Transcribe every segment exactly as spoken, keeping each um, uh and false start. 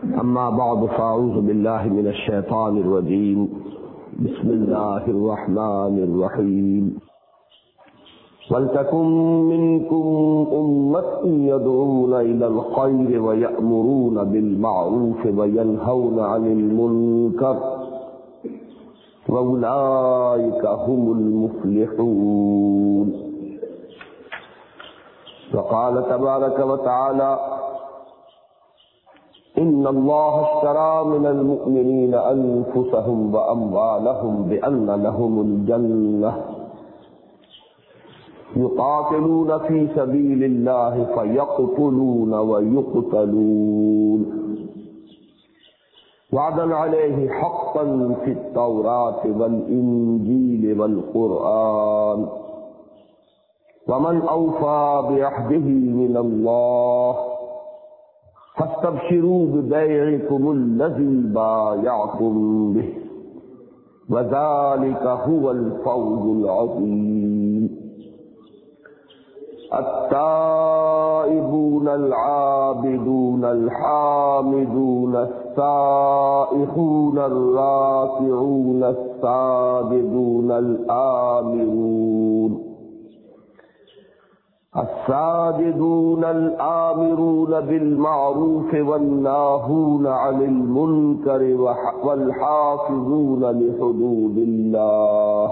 أما بعد فأعوذ بالله من الشيطان الرجيم بسم الله الرحمن الرحيم وَلْتَكُن مِّنكُمْ أُمَّةٌ يَدْعُونَ إِلَى الْخَيْرِ وَيَأْمُرُونَ بِالْمَعْرُوفِ وَيَنْهَوْنَ عَنِ الْمُنكَرِ وَأُولَٰئِكَ هُمُ الْمُفْلِحُونَ. وقال تبارك وتعالى إن الله اشترى من المؤمنين أنفسهم وأموالهم بأن لهم الجنة يقاتلون في سبيل الله فيقتلون ويقتلون وعدا عليه حقا في التوراة والإنجيل والقرآن ومن أوفى بعهده من الله فاستبشروا ببيعكم الذي بايعتم به وذلك هو الفوز العظيم. التائبون العابدون الحامدون السائحون الراكعون الساجدون الآمرون الساجدون الآمرون بالمعروف والناهون عن المنكر والحافظون لحدود الله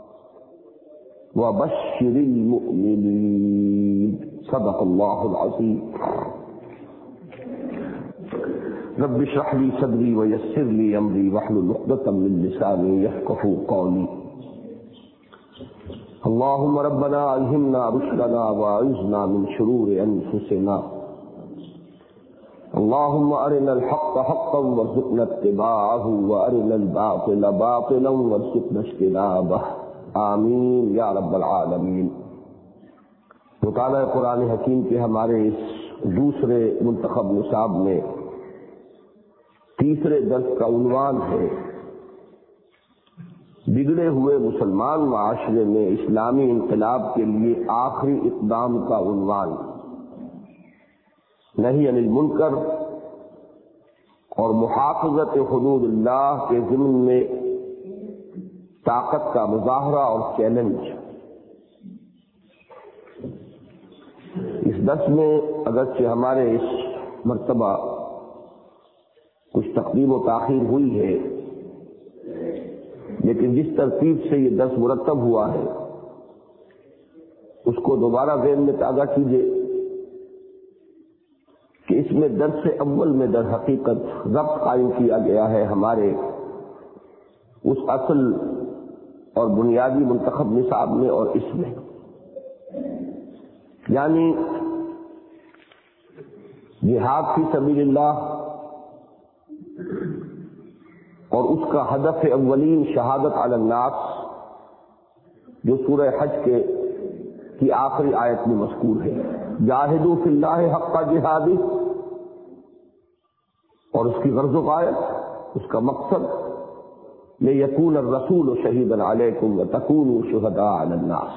وبشر المؤمنين. صدق الله العظيم. رب اشرح لي صدري ويسر لي امري واحلل عقدة من لساني يفقهوا قولي. اللهم ربنا الهمنا رشدنا واعذنا من شرور انفسنا. اللهم ارنا الحق حقا وارزقنا اتباعه وارنا الباطل باطلا وارزقنا اجتنابه. آمین یا رب العالمین. مطالعہ قرآن حکیم کے ہمارے اس دوسرے منتخب نصاب میں تیسرے درس کا عنوان ہے بگڑے ہوئے مسلمان معاشرے میں اسلامی انقلاب کے لیے آخری اقدام کا عنوان، نہی عن المنکر اور محافظت حدود اللہ کے ضمن میں طاقت کا مظاہرہ اور چیلنج. اس درس میں اگرچہ ہمارے اس مرتبہ کچھ تقدیم و تاخیر ہوئی ہے، لیکن جس ترتیب سے یہ درس مرتب ہوا ہے اس کو دوبارہ ذہن میں تازہ کیجیے کہ اس میں درس اول میں در حقیقت ضبط قائم کیا گیا ہے ہمارے اس اصل اور بنیادی منتخب نصاب میں اور اس میں، یعنی جہاد فی سبیل اللہ اور اس کا ہدف اولین شہادت علی الناس جو سورہ حج کے کی آخری آیت میں مذکور ہے، جاہدوا فی اللہ حق جہادہ، اور اس کی غرض و غایت، اس کا مقصد لِيَكُونَ الرَّسُولُ شَهِيدًا عَلَيْكُمْ وَتَكُونُوا شُهَدَاءَ عَلَى النَّاسِ.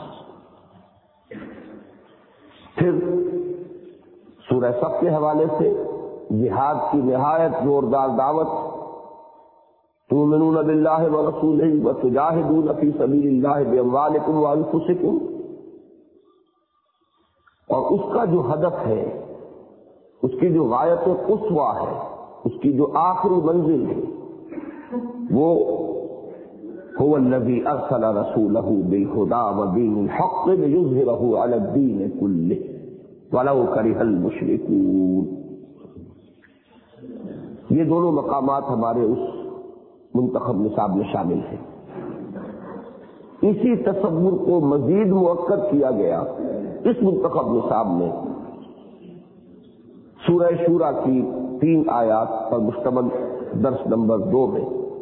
پھر سورہ صف کے حوالے سے جہاد کی نہایت زوردار دعوت، تُؤْمِنُونَ بِاللَّهِ وَرَسُولِهِ وَتُجَاهِدُونَ فِي سَبِيلِ اللَّهِ بِأَمْوَالِكُمْ وَأَنفُسِكُمْ، اور اس کا جو ہدف ہے، اس کی جو غایت قصویٰ ہے، اس کی جو آخری منزل ہے، وہ هو الذي ارسل رسوله بالهدى ودين الحق ليظهره على الدين كله ولو كره المشركون. یہ دونوں مقامات ہمارے اس منتخب نصاب میں شامل ہیں. اسی تصور کو مزید مؤکد کیا گیا اس منتخب نصاب میں سورہ شورى کی تین آیات پر مشتمل درس نمبر دو میں،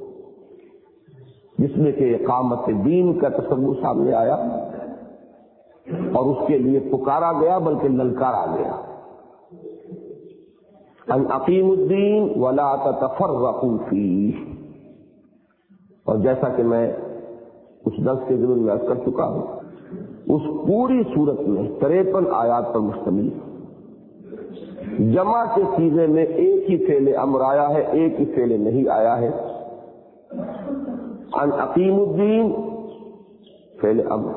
جس میں کہ اقامت دین کا تصور سامنے آیا اور اس کے لیے پکارا گیا بلکہ للکارا گیا، ان اقیموا الدین ولا تتفرقوا فیہ. اور جیسا کہ میں اس درس کے ضمن میں عرض کر چکا ہوں، اس پوری صورت میں تریپن آیات پر مشتمل جمع کے سیغے میں ایک ہی فعل امر آیا ہے، ایک ہی فعل نہیں آیا ہے۔ ان اقیم الدین فعل امر،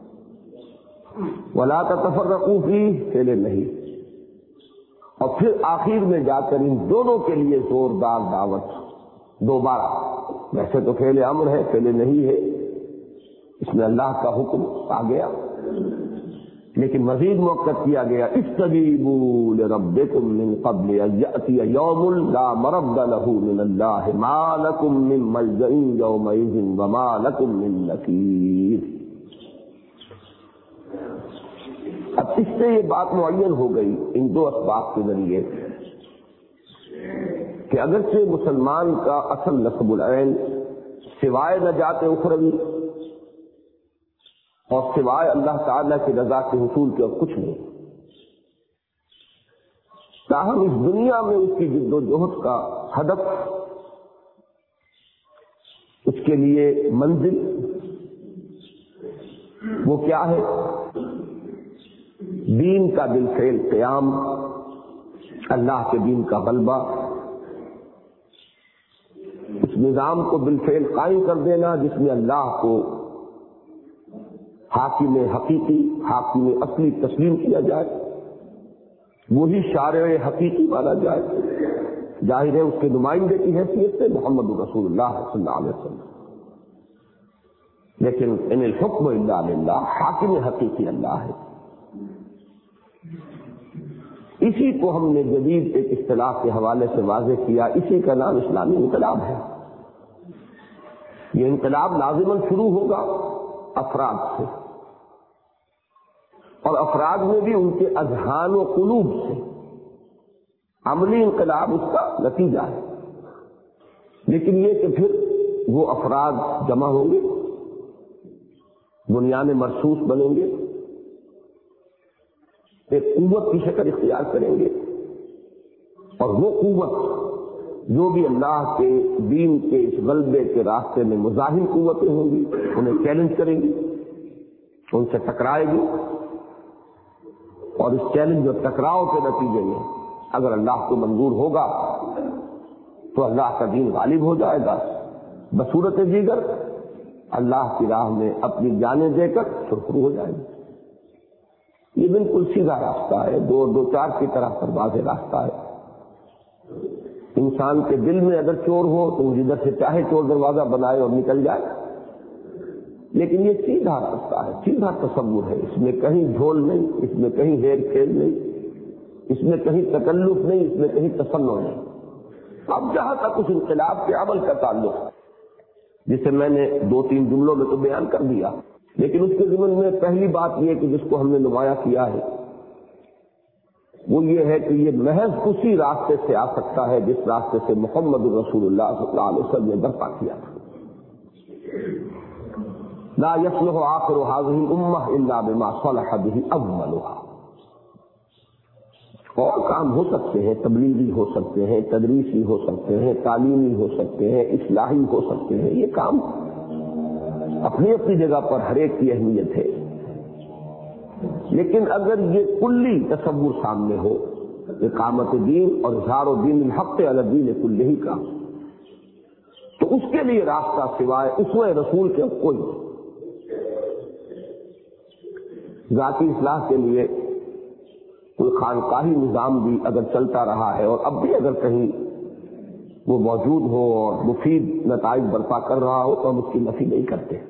ولا تتفرقوا فیہ فعل نہیں، اور پھر آخر میں جا کر ان دونوں کے لیے زوردار دعوت دوبارہ۔ ویسے تو فعل امر ہے، فعل نہیں ہے، اس میں اللہ کا حکم آ گیا، لیکن مزید موقع کیا گیا استجیبوا لربکم من قبل ان یأتی یوم لا مرد له من اللہ ما لکم من ملجأ یومئذ وما لکم من نکیر۔ اب اس سے یہ بات معین ہو گئی ان دو اسباب کے ذریعے کہ اگرچہ مسلمان کا اصل نصب العین سوائے نجات اخروی اور سوائے اللہ تعالیٰ کی رضا کے حصول کے اور کچھ نہیں، تاہم اس دنیا میں اس کی جد و جہد کا ہدف، اس کے لیے منزل وہ کیا ہے؟ دین کا بالفعل قیام، اللہ کے دین کا غلبہ، اس نظام کو بالفعل قائم کر دینا جس میں اللہ کو حاکم حقیقی، حاکم اصلی تسلیم کیا جائے، وہی شارع حقیقی مانا جائے، ظاہر ہے اس کے نمائندے کی حیثیت سے محمد رسول اللہ صلی اللہ علیہ وسلم، لیکن ان الحکم الا للہ، حاکم حقیقی اللہ ہے۔ اسی کو ہم نے جدید ایک اصطلاح کے حوالے سے واضح کیا، اسی کا نام اسلامی انقلاب ہے۔ یہ انقلاب لازماً شروع ہوگا افراد سے، اور افراد میں بھی ان کے اذہان و قلوب سے، عملی انقلاب اس کا نتیجہ ہے، لیکن یہ کہ پھر وہ افراد جمع ہوں گے، بنیان مرصوص بنیں گے، ایک قوت کی شکل اختیار کریں گے، اور وہ قوت جو بھی اللہ کے دین کے اس غلبے کے راستے میں مزاحم قوتیں ہوں گی انہیں چیلنج کریں گی، ان سے ٹکرائے گی، اور اس چیلنج اور ٹکراؤ کے نتیجے میں اگر اللہ کو منظور ہوگا تو اللہ کا دین غالب ہو جائے گا، بصورت دیگر اللہ کی راہ میں اپنی جانیں دے کر سرخرو ہو جائے گی۔ یہ بالکل سیدھا راستہ ہے، دو دو چار کی طرح پر واضح راستہ ہے۔ انسان کے دل میں اگر چور ہو تو جدھر سے چاہے چور دروازہ بنائے اور نکل جائے، لیکن یہ سیدھا راستہ ہے، سیدھا تصور ہے، اس میں کہیں ڈھول نہیں، اس میں کہیں ہیر کھیل نہیں، اس میں کہیں تکلف نہیں، اس میں کہیں تصنع نہیں۔ اب جہاں تک اس انقلاب کے عمل کا تعلق ہے، جسے میں نے دو تین جملوں میں تو بیان کر دیا، لیکن اس کے ضمن میں پہلی بات یہ کہ جس کو ہم نے نمایاں کیا ہے وہ یہ ہے کہ یہ محض اسی راستے سے آ سکتا ہے جس راستے سے محمد رسول اللہ صلی اللہ علیہ وسلم نے برپا کیا تھا۔ لا يصلح آخر هذه الامة الا بما صلح به اولها۔ اور کام ہو سکتے ہیں، تبلیغی ہو سکتے ہیں، تدریسی ہو سکتے ہیں، تعلیمی ہو سکتے ہیں، اصلاحی ہو سکتے ہیں، یہ کام اپنی اپنی جگہ پر ہر ایک کی اہمیت ہے، لیکن اگر یہ کلی تصور سامنے ہو اقامت دین اور اظہار دین الحق علی الدین کلہ کا، تو اس کے لیے راستہ سوائے اسوہ رسول کے کوئی نہیں۔ ذاتی اصلاح کے لیے کوئی خانقاہی نظام بھی اگر چلتا رہا ہے اور اب بھی اگر کہیں وہ موجود ہو اور مفید نتائج برپا کر رہا ہو تو ہم اس کی نفی نہیں کرتے۔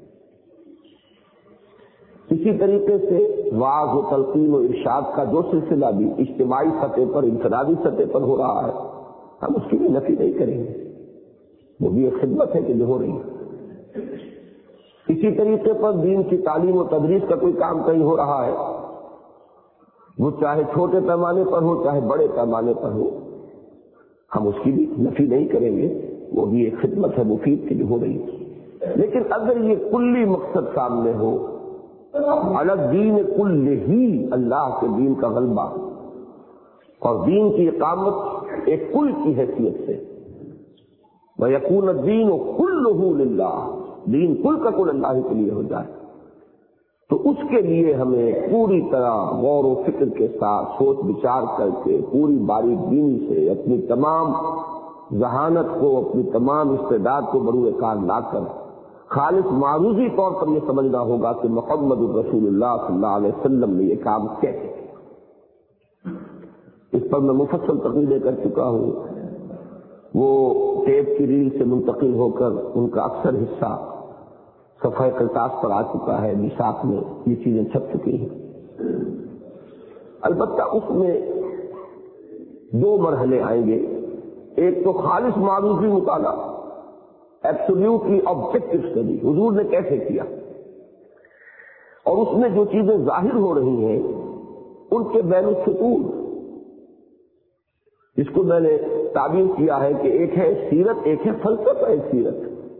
اسی طریقے سے وعظ و تلقین و ارشاد کا جو سلسلہ بھی اجتماعی سطح پر، انفرادی سطح پر ہو رہا ہے، ہم اس کی بھی نفی نہیں کریں گے، وہ بھی ایک خدمت ہے کہ جو ہو رہی ہے۔ اسی طریقے پر دین کی تعلیم و تدریس کا کوئی کام کہیں ہو رہا ہے، وہ چاہے چھوٹے پیمانے پر ہو چاہے بڑے پیمانے پر ہو، ہم اس کی بھی نفی نہیں کریں گے، وہ بھی ایک خدمت ہے مفید کی جو ہو رہی ہے۔ لیکن اگر یہ کلی مقصد سامنے ہو، الگ دین کل ہی، اللہ کے دین کا غلبہ اور دین کی اقامت ایک کل کی حیثیت سے، وَيَكُونَ الدِّينُ كُلُّهُ لِلَّهِ، دین کل کا کل اللہ کے لیے ہو جائے، تو اس کے لیے ہمیں پوری طرح غور و فکر کے ساتھ سوچ بچار کر کے پوری باریک بینی سے اپنی تمام ذہانت کو، اپنی تمام استعداد کو بروئے کار لا کر خالص معروضی طور پر یہ سمجھنا ہوگا کہ محمد الرسول اللہ صلی اللہ علیہ وسلم نے یہ کام کیسے کیا۔ اس پر میں مفصل تقریریں کر چکا ہوں، وہ ٹیپ کی ریل سے منتقل ہو کر ان کا اکثر حصہ صفحہ قرطاس پر آ چکا ہے، میثاق میں یہ چیزیں چھپ چکی ہیں۔ البتہ اس میں دو مرحلے آئیں گے، ایک تو خالص معروضی مطالعہ، ایبسولوٹلی آبجیکٹو اسٹڈی، حضور نے کیسے کیا، اور اس میں جو چیزیں ظاہر ہو رہی ہیں ان کے بین السطور، جس کو میں نے تعبیر کیا ہے کہ ایک ہے سیرت، ایک ہے فلسفہ سیرت۔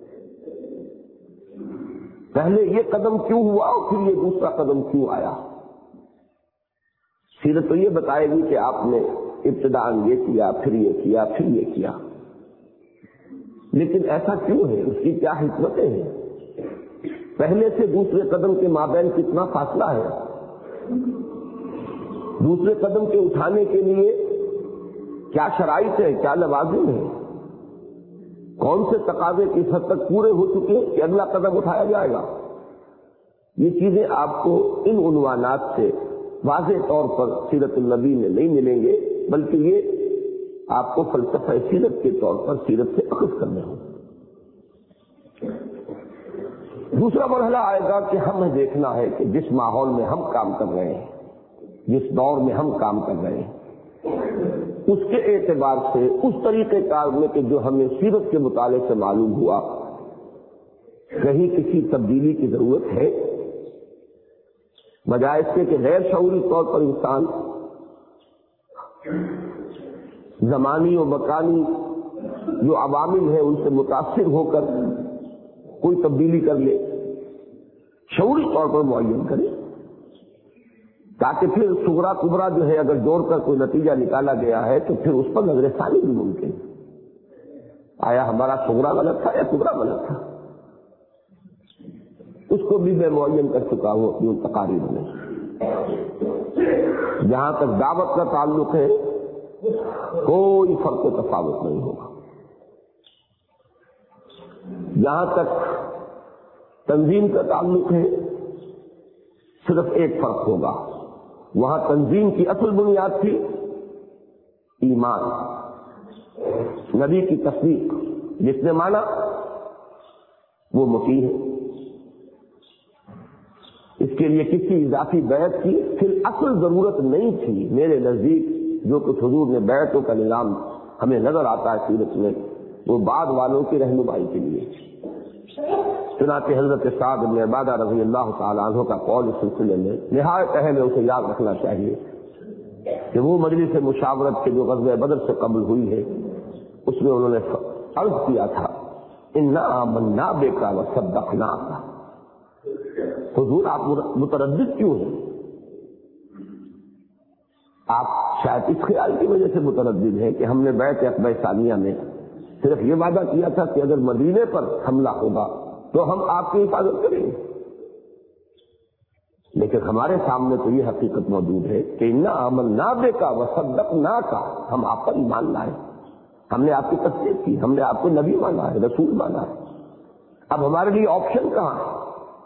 پہلے یہ قدم کیوں ہوا اور پھر یہ دوسرا قدم کیوں آیا۔ سیرت تو یہ بتائے گی کہ آپ نے ابتداءً یہ کیا، پھر یہ کیا، پھر یہ کیا، لیکن ایسا کیوں ہے، اس کی کیا حکمتیں ہیں، پہلے سے دوسرے قدم کے مابین کتنا فاصلہ ہے، دوسرے قدم کے اٹھانے کے لیے کیا شرائط ہے، کیا لوازم ہے، کون سے تقاضے کس حد تک پورے ہو چکے کہ اگلا قدم اٹھایا جائے گا۔ یہ چیزیں آپ کو ان عنوانات سے واضح طور پر سیرت النبی میں نہیں ملیں گے، بلکہ یہ آپ کو فلسفہ سیرت کے طور پر سیرت سے اخذ کرنے ہوں۔ دوسرا مرحلہ آئے گا کہ ہمیں دیکھنا ہے کہ جس ماحول میں ہم کام کر رہے ہیں، جس دور میں ہم کام کر رہے ہیں، اس کے اعتبار سے اس طریقہ کار میں کہ جو ہمیں سیرت کے مطالعے سے معلوم ہوا، کہیں کسی تبدیلی کی ضرورت ہے، بجائے اس کے کہ غیر شعوری طور پر انسان زمانی و مکانی جو عوامل ہیں ان سے متاثر ہو کر کوئی تبدیلی کر لے، شعوری طور پر معین کرے، تاکہ پھر صغرا کبرا جو ہے اگر جوڑ کر کوئی نتیجہ نکالا گیا ہے تو پھر اس پر نظر ثانی بھی ممکن ہے، آیا ہمارا صغرا غلط تھا یا کبرا غلط تھا، اس کو بھی میں معین کر چکا ہوں اپنی ان تقاریر میں۔ جہاں تک دعوت کا تعلق ہے کوئی فرق و تفاوت نہیں ہوگا، جہاں تک تنظیم کا تعلق ہے صرف ایک فرق ہوگا، وہاں تنظیم کی اصل بنیاد تھی ایمان، نبی کی تصدیق، جس نے مانا وہ مطیع ہے، اس کے لیے کسی اضافی بیعت کی پھر اصل ضرورت نہیں تھی۔ میرے نزدیک جو کچھ حضور نے بیعتوں کا نظام ہمیں نظر آتا ہے سیرت میں، وہ بعد والوں کی رہنمائی کے لیے۔ چنانچہ حضرت سعد بن عبادہ رضی اللہ تعالیٰ عنہ کا قول اس سلسلے میں نہایت اہم ہے، اسے یاد رکھنا چاہیے کہ وہ مجلس مشاورت کے جو غزوہ بدر سے قبل ہوئی ہے، اس میں انہوں نے عرض کیا تھا انا آمنا بک وصدقناک۔ حضور آپ متردد کیوں ہیں؟ آپ شاید اس خیال کی وجہ سے متردد ہیں کہ ہم نے بیعت عقبہ ثانیہ میں صرف یہ وعدہ کیا تھا کہ اگر مدینے پر حملہ ہوگا تو ہم آپ کی حفاظت کریں گے، لیکن ہمارے سامنے تو یہ حقیقت موجود ہے کہ انا آمنا بک وصدقناک، ہم آپ پر ایمان لائے، ہم نے آپ کی تصدیق کی، ہم نے آپ کو نبی مانا ہے، رسول مانا ہے، اب ہمارے لیے آپشن کہاں ہے؟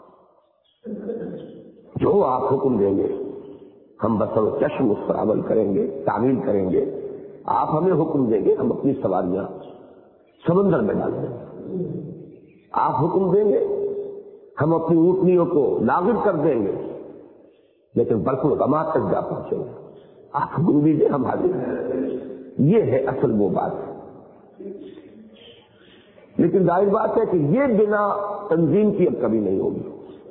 جو آپ حکم دیں گے ہم بسر چشم اس پر عمل کریں گے، تعمیل کریں گے، آپ ہمیں حکم دیں گے ہم اپنی سواریاں سمندر میں ڈال دیں گے، آپ حکم دیں گے ہم اپنی اونٹنیوں کو لاغر کر دیں گے لیکن برف الغمات تک جا پہنچیں گے، آپ حکم دیجیے ہم حاضر ہیں۔ یہ ہے اصل وہ بات، لیکن ظاہر بات ہے کہ یہ بنا تنظیم کی اب کبھی نہیں ہوگی،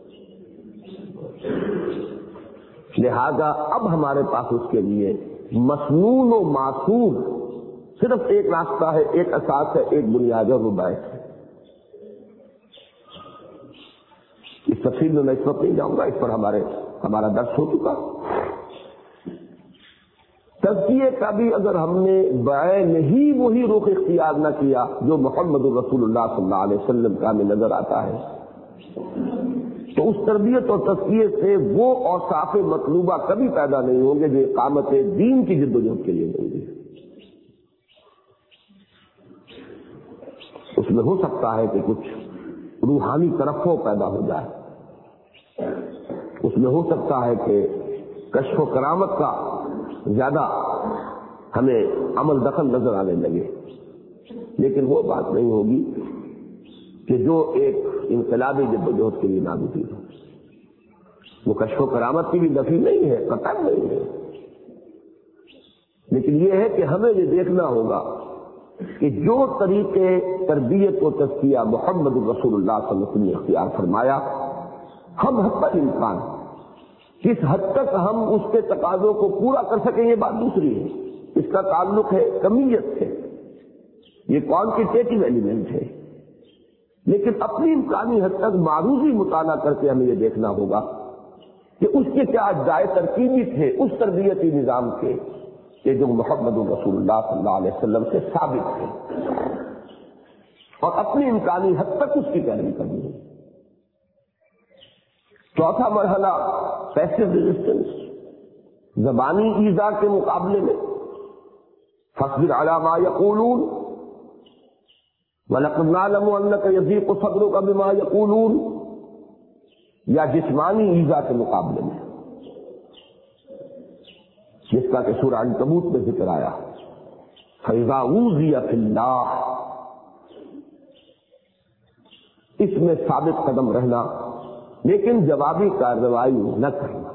لہذا اب ہمارے پاس اس کے لیے مسنون و معصور صرف ایک راستہ ہے، ایک اساس ہے، ایک بنیاد اور وہ بیعت ہے۔ اس تفصیل میں میں اس وقت نہیں جاؤں گا، اس پر ہمارے ہمارا درس ہو چکا۔ تزکیے کا بھی اگر ہم نے بعین ہی وہی رخ اختیار نہ کیا جو محمد الرسول اللہ صلی اللہ علیہ وسلم کا ہمیں نظر آتا ہے، تو اس تربیت اور تزکیے سے وہ اوصاف مطلوبہ کبھی پیدا نہیں ہوں گے جو اقامت دین کی جدوجہد کے لیے ہوں گے۔ اس میں ہو سکتا ہے کہ کچھ روحانی ترفع پیدا ہو جائے، اس میں ہو سکتا ہے کہ کشف و کرامت کا زیادہ ہمیں عمل دخل نظر آنے لگے، لیکن وہ بات نہیں ہوگی کہ جو ایک انقلابی جدوجہد کے لیے نامزد ہو۔ وہ کشف و کرامت کی بھی نفی نہیں ہے، قطع نہیں ہے، لیکن یہ ہے کہ ہمیں یہ دیکھنا ہوگا کہ جو طریقے تربیت و تزکیہ محمد رسول اللہ صلی اللہ علیہ وسلم نے اختیار فرمایا، ہم حد تک امکان کس حد تک ہم اس کے تقاضوں کو پورا کر سکیں یہ بات دوسری ہے۔ اس کا تعلق ہے کمیت سے، یہ کوانٹیٹیو ایلیمنٹ ہے، لیکن اپنی امکانی حد تک معروضی مطالعہ کر کے ہمیں یہ دیکھنا ہوگا کہ اس کے کیا جائے ترکیبی تھے اس تربیتی نظام کے کہ جو محمد رسول اللہ صلی اللہ علیہ وسلم سے ثابت تھے، اور اپنی امکانی حد تک اس کی پیروی کرنی ہے۔ چوتھا مرحلہ پیسو ریزسٹنس، زبانی ایذا کے مقابلے میں فاصبر علی ما یقولون وَلَقَدْ نَعْلَمُ أَنَّكَ يَضِيقُ صَدْرُكَ بِمَا يَقُولُونَ، یا جسمانی ایذا کے مقابلے میں جس کا کہ سورہ عنکبوت میں ذکر آیا فَإِذَا أُوذِيَ فِي اللَّهِ، اس میں ثابت قدم رہنا لیکن جوابی کارروائی نہ کرنا۔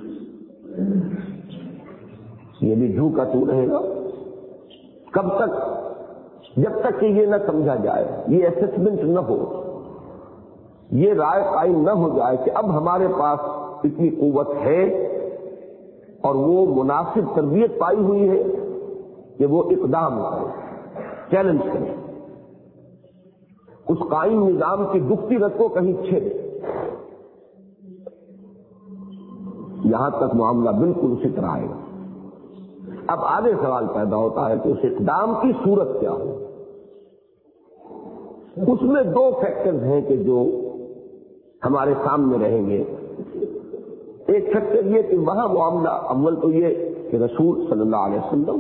یہ بھی جھو کا تو رہے گا کب تک؟ جب تک کہ یہ نہ سمجھا جائے، یہ اسسمنٹ نہ ہو، یہ رائے قائم نہ ہو جائے کہ اب ہمارے پاس اتنی قوت ہے اور وہ مناسب تربیت پائی ہوئی ہے کہ وہ اقدام کرے، چیلنج کرے، اس قائم نظام کی دکھتی رت کو کہیں چھیڑے۔ یہاں تک معاملہ بالکل اسی طرح آئے گا۔ اب آگے سوال پیدا ہوتا ہے کہ اس اقدام کی صورت کیا ہو۔ اس میں دو فیکٹرز ہیں کہ جو ہمارے سامنے رہیں گے۔ ایک فیکٹر یہ کہ وہاں معاملہ اول تو یہ کہ رسول صلی اللہ علیہ وسلم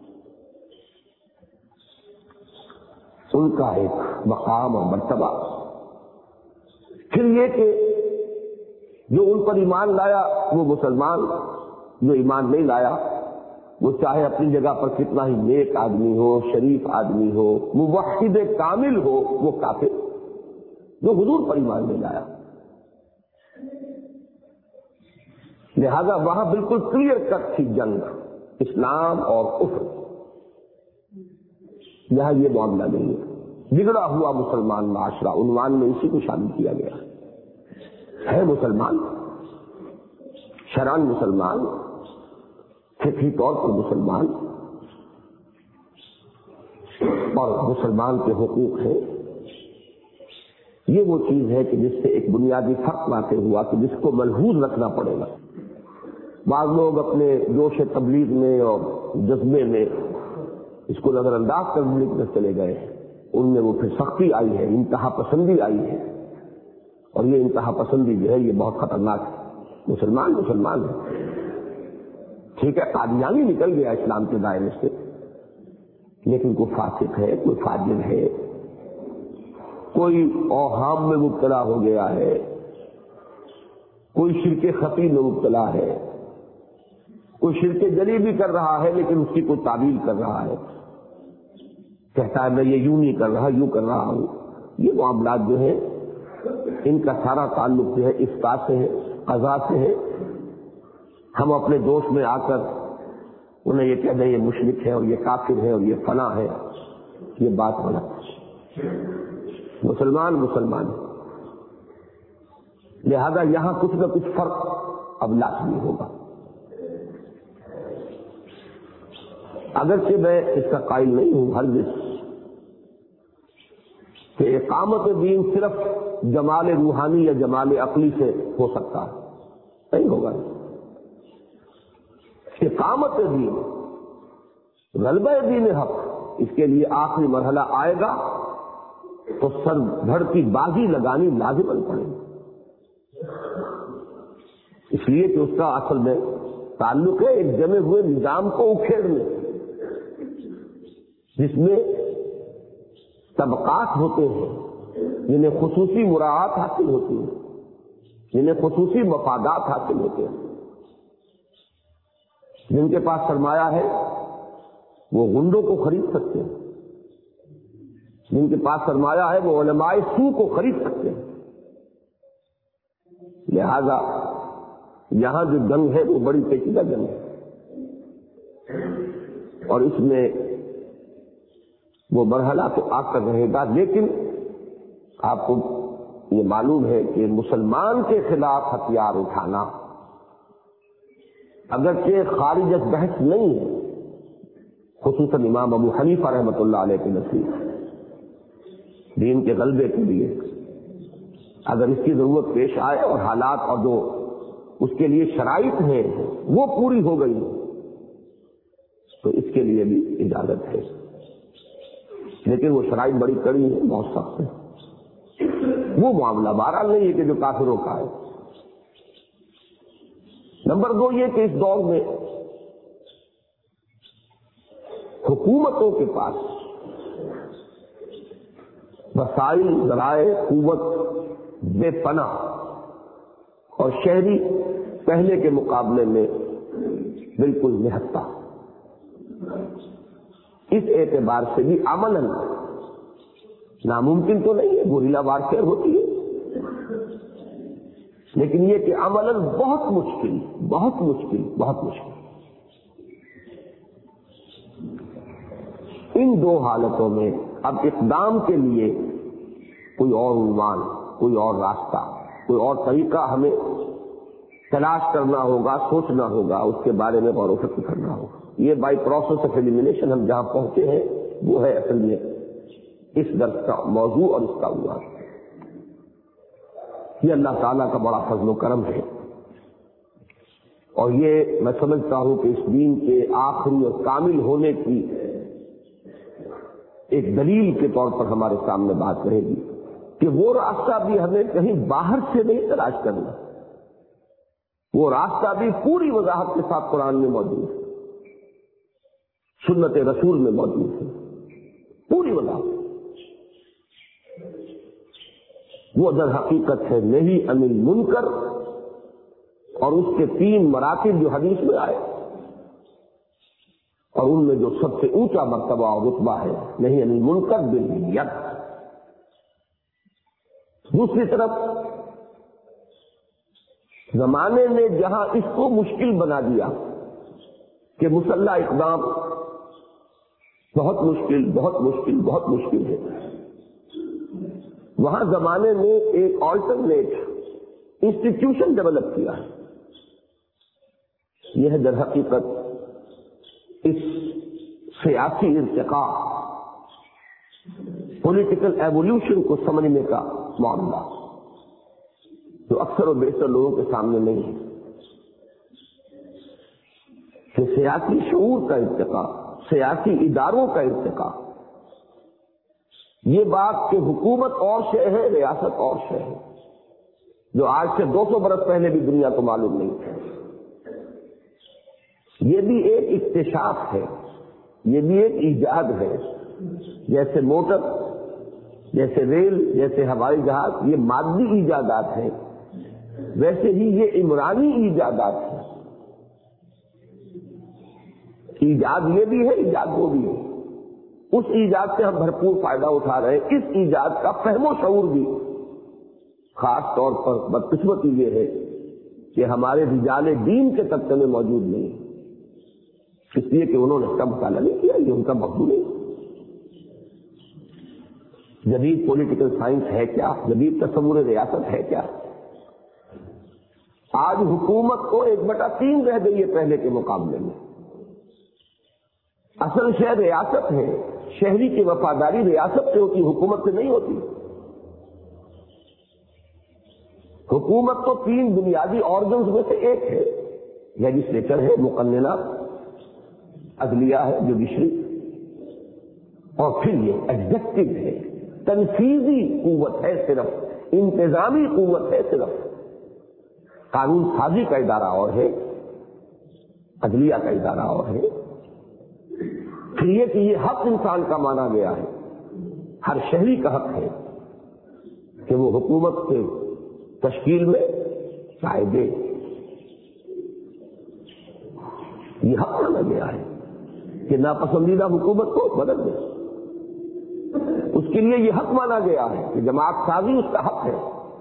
ان کا ایک مقام اور مرتبہ، پھر یہ کہ جو ان پر ایمان لایا وہ مسلمان، جو ایمان نہیں لایا وہ چاہے اپنی جگہ پر کتنا ہی نیک آدمی ہو، شریف آدمی ہو، موحد کامل ہو، وہ کافر جو حضور پر ایمان نہیں لایا۔ لہذا وہاں بالکل کلیئر کٹ تھی جنگ اسلام اور کفر۔ یہاں یہ معاملہ نہیں ہے۔ بگڑا ہوا مسلمان معاشرہ عنوان میں اسی کو شامل کیا گیا ہے۔ مسلمان، شرعاً مسلمان، فقہی طور پر مسلمان، اور مسلمان کے حقوق ہیں۔ یہ وہ چیز ہے کہ جس سے ایک بنیادی فرق واقع ہوا کہ جس کو ملحوظ رکھنا پڑے گا۔ بعض لوگ اپنے جوش تبلیغ میں اور جذبے میں اس کو نظر انداز کرنے میں چلے گئے، ان میں وہ پھر سختی آئی ہے، انتہا پسندی آئی ہے، اور یہ انتہا پسندی جو ہے یہ بہت خطرناک ہے۔ مسلمان مسلمان ہے، ٹھیک ہے، قادیانی نکل گیا اسلام کے دائرے سے، لیکن کوئی فاسق ہے، کوئی فاجر ہے، کوئی اوہام میں مبتلا ہو گیا ہے، کوئی شرک خفی میں مبتلا ہے، کوئی شرک جلی بھی کر رہا ہے لیکن اس کی کوئی تعویل کر رہا ہے، کہتا ہے میں یہ یوں نہیں کر رہا، یوں کر رہا ہوں۔ یہ معاملات جو ہیں ان کا سارا تعلق جو ہے افتا سے ہے، قضا سے ہے۔ ہم اپنے دوست میں آ کر انہیں یہ کہہ دیں یہ مشرک ہے اور یہ کافر ہے اور یہ فلاں ہے، یہ بات غلط۔ مسلمان مسلمان ہے، لہذا یہاں کچھ نہ کچھ فرق اب لازمی ہوگا۔ اگرچہ میں اس کا قائل نہیں ہوں ہرگز کہ اقامت دین صرف جمال روحانی یا جمال عقلی سے ہو سکتا ہے، نہیں ہوگا۔ اقامت دین، غلبہ دین حق، اس کے لیے آخری مرحلہ آئے گا تو سر دھڑ کی بازی لگانی لازماً پڑے گی۔ اس لیے کہ اس کا اصل میں تعلق ہے ایک جمے ہوئے نظام کو اکھیڑنے، جس میں طبقات ہوتے ہیں جنہیں خصوصی مراعات حاصل ہوتی ہیں، جنہیں خصوصی مفادات حاصل ہوتے ہیں۔ جن کے پاس سرمایہ ہے وہ غنڈوں کو خرید سکتے ہیں، جن کے پاس سرمایہ ہے وہ علماء سو کو خرید سکتے ہیں۔ لہذا یہاں جو جنگ ہے وہ بڑی پیچیدہ جنگ ہے، اور اس میں وہ مرحلہ تو آ کر رہے گا، لیکن آپ کو یہ معلوم ہے کہ مسلمان کے خلاف ہتھیار اٹھانا اگرچہ خارج از بحث نہیں ہے، خصوصاً امام ابو حنیفہ رحمۃ اللہ علیہ کے نزدیک دین کے غلبے کے لیے اگر اس کی ضرورت پیش آئے اور حالات اور جو اس کے لیے شرائط ہیں وہ پوری ہو گئی تو اس کے لیے بھی اجازت ہے، لیکن وہ شرائط بڑی کڑی ہے، بہت سخت ہے۔ وہ معاملہ بہرحال نہیں ہے کہ جو کافروں کا ہے۔ نمبر دو یہ کہ اس دور میں حکومتوں کے پاس وسائل، ذرائع قوت بے پناہ، اور شہری پہلے کے مقابلے میں بالکل نہتا۔ اس اعتبار سے بھی عملاً ناممکن تو نہیں ہے، گوریلا وارفیئر ہوتی ہے، لیکن یہ کہ عملاً بہت مشکل بہت مشکل بہت مشکل۔ ان دو حالتوں میں اب اقدام کے لیے کوئی اور عنوان، کوئی اور راستہ، کوئی اور طریقہ ہمیں تلاش کرنا ہوگا، سوچنا ہوگا، اس کے بارے میں غور و فکر کرنا ہوگا۔ یہ بائی پروسیس آف ایلیمینیشن ہم جہاں پہنچے ہیں وہ ہے اصل میں اس درس کا موضوع اور اس کا عنوان۔ یہ اللہ تعالیٰ کا بڑا فضل و کرم ہے، اور یہ میں سمجھتا ہوں کہ اس دین کے آخری اور کامل ہونے کی ایک دلیل کے طور پر ہمارے سامنے بات رہے گی کہ وہ راستہ بھی ہمیں کہیں باہر سے نہیں تلاش کرنا، وہ راستہ بھی پوری وضاحت کے ساتھ قرآن میں موجود ہے، سنت رسول میں موجود ہے، پوری وضاحت۔ وہ در حقیقت ہے نہی عن المنکر، اور اس کے تین مراتب جو حدیث میں آئے، اور ان میں جو سب سے اونچا مرتبہ اور رتبہ ہے نہی عن المنکر بالنیت۔ دوسری طرف زمانے نے جہاں اس کو مشکل بنا دیا کہ مسلح اقدام بہت مشکل بہت مشکل بہت مشکل ہے، وہاں زمانے نے ایک آلٹرنیٹ انسٹیٹیوشن ڈیولپ کیا ہے۔ یہ ہے در حقیقت اس سیاسی ارتقاء، پولیٹیکل ایوولوشن کو سمجھنے کا معاملہ جو اکثر و بیشتر لوگوں کے سامنے نہیں ہے، کہ سیاسی شعور کا ارتقاء، سیاسی اداروں کا ارتقاء۔ یہ بات کہ حکومت اور شے ہے، ریاست اور شے ہے، جو آج سے دو سو برس پہلے بھی دنیا کو معلوم نہیں تھا۔ یہ بھی ایک اکتشاف ہے، یہ بھی ایک ایجاد ہے۔ جیسے موٹر، جیسے ریل، جیسے ہوائی جہاز، یہ مادی ایجادات ہیں، ویسے ہی یہ عمرانی ایجادات ہیں۔ ایجاد یہ بھی ہے، ایجاد وہ بھی ہے۔ اس ایجاد سے ہم بھرپور فائدہ اٹھا رہے ہیں۔ اس ایجاد کا فہم و شعور بھی خاص طور پر بدقسمتی یہ ہے کہ ہمارے رجال دین کے طبقے میں موجود نہیں، اس لیے کہ انہوں نے اس کا مطالعہ نہیں کیا، یہ ان کا موضوع نہیں۔ جدید پولیٹیکل سائنس ہے کیا؟ جدید تصور ریاست ہے کیا؟ آج حکومت کو ایک بٹا تین رہ گئی ہے پہلے کے مقابلے میں۔ اصل شہر ریاست ہے، شہری کی وفاداری ریاست سے ہوتی، حکومت سے نہیں ہوتی۔ حکومت تو تین بنیادی آرگنز میں سے ایک ہے، لیجسلیچر ہے، مقننہ، عدلیہ ہے، جوڈیشری، اور پھر یہ ایگزیکٹو ہے، تنفیذی قوت ہے، صرف انتظامی قوت ہے صرف۔ قانون سازی کا ادارہ اور ہے، عدلیہ کا ادارہ اور ہے. پھر یہ کہ یہ حق انسان کا مانا گیا ہے، ہر شہری کا حق ہے کہ وہ حکومت کے تشکیل میں رائے دے. یہ حق مانا گیا ہے کہ ناپسندیدہ حکومت کو بدل دے. اس کے لیے یہ حق مانا گیا ہے کہ جماعت سازی اس کا حق ہے.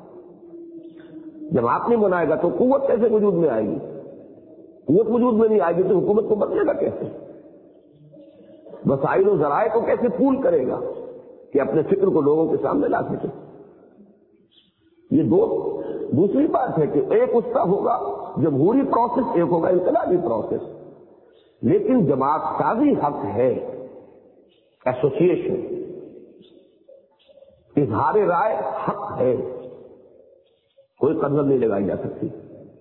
جماعت نہیں بنائے گا تو قوت کیسے وجود میں آئے گی؟ قوت وجود میں نہیں آئے گی تو حکومت کو بدلے گا کیسے؟ وسائل و ذرائع کو کیسے پول کرے گا کہ اپنے فکر کو لوگوں کے سامنے لا سکے؟ یہ دو دوسری بات ہے کہ ایک اس کا ہوگا جمہوری پروسیس، ایک ہوگا انقلابی پروسیس. لیکن جماعت سازی حق ہے، ایسوسیشن، اظہار رائے حق ہے، کوئی قدر نہیں لگائی جا سکتی.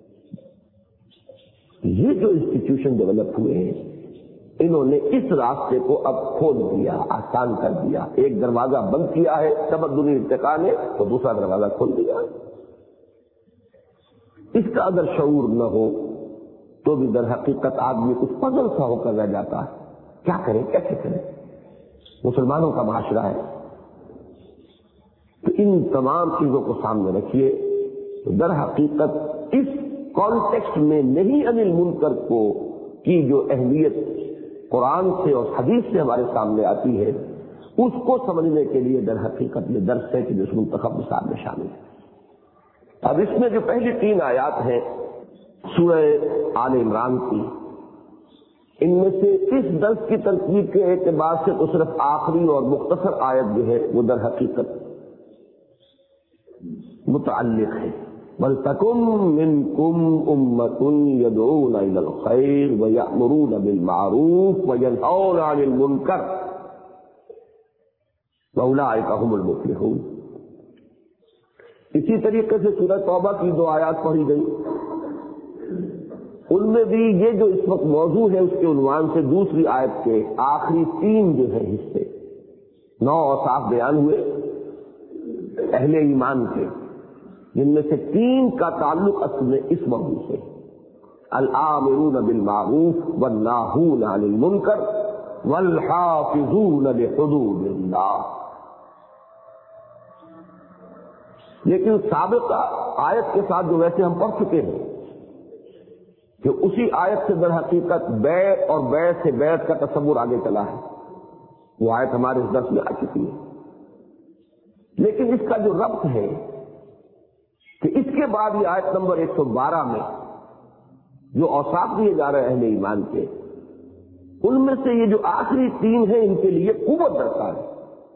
یہ جو انسٹیٹیوشن ڈیولپ ہوئے ہیں انہوں نے اس راستے کو اب کھول دیا، آسان کر دیا. ایک دروازہ بند کیا ہے تمدنی ارتقاء نے تو دوسرا دروازہ کھول دیا. اس کا اگر شعور نہ ہو تو بھی در حقیقت آدمی کچھ پزل سا ہو کر رہ جاتا ہے. کیا کرے، کیسے کرے؟ مسلمانوں کا معاشرہ ہے تو ان تمام چیزوں کو سامنے رکھیے. تو در حقیقت اس کانٹیکسٹ میں نہیں انل منکر کو کی جو اہمیت قرآن سے اور حدیث سے ہمارے سامنے آتی ہے اس کو سمجھنے کے لیے در حقیقت یہ درس ہے کہ جس منتخب مثال میں شامل ہے. اب اس میں جو پہلی تین آیات ہیں سورہ آل عمران کی، ان میں سے اس درس کی ترتیب کے اعتبار سے تو صرف آخری اور مختصر آیت جو ہے وہ در حقیقت متعلق ہے. وَلْتَكُن مِّنكُمْ أُمَّةٌ يَدْعُونَ إِلَى الْخَيْرِ وَيَأْمُرُونَ بِالْمَعْرُوفِ وَيَنْهَوْنَ عَنِ الْمُنكَرِ وَأُولَٰئِكَ هُمُ الْمُفْلِحُونَ. اسی طریقے سے سورہ توبہ کی دو آیات پڑھی گئی، ان میں بھی یہ جو اس وقت موضوع ہے اس کے عنوان سے دوسری آیت کے آخری تین جو ہے حصے نو اور صاف بیان ہوئے اہل ایمان کے، جن میں سے تین کا تعلق اصل میں اس موضوع سے، الآمرون بالمعروف والناہون عن المنکر والحافظون لحدود اللہ. لیکن سابقہ آیت کے ساتھ جو ویسے ہم پڑھ چکے ہیں کہ اسی آیت سے در حقیقت بیع اور بیع سے بیعت کا تصور آگے چلا ہے، وہ آیت ہمارے اس درس میں آ چکی ہے. لیکن اس کا جو ربط ہے کہ اس کے بعد یہ آیت نمبر ایک سو بارہ میں جو اوصاف دیے جا رہے ہیں اہل ایمان کے، ان میں سے یہ جو آخری تین ہیں ان کے لیے قوت درکار ہے.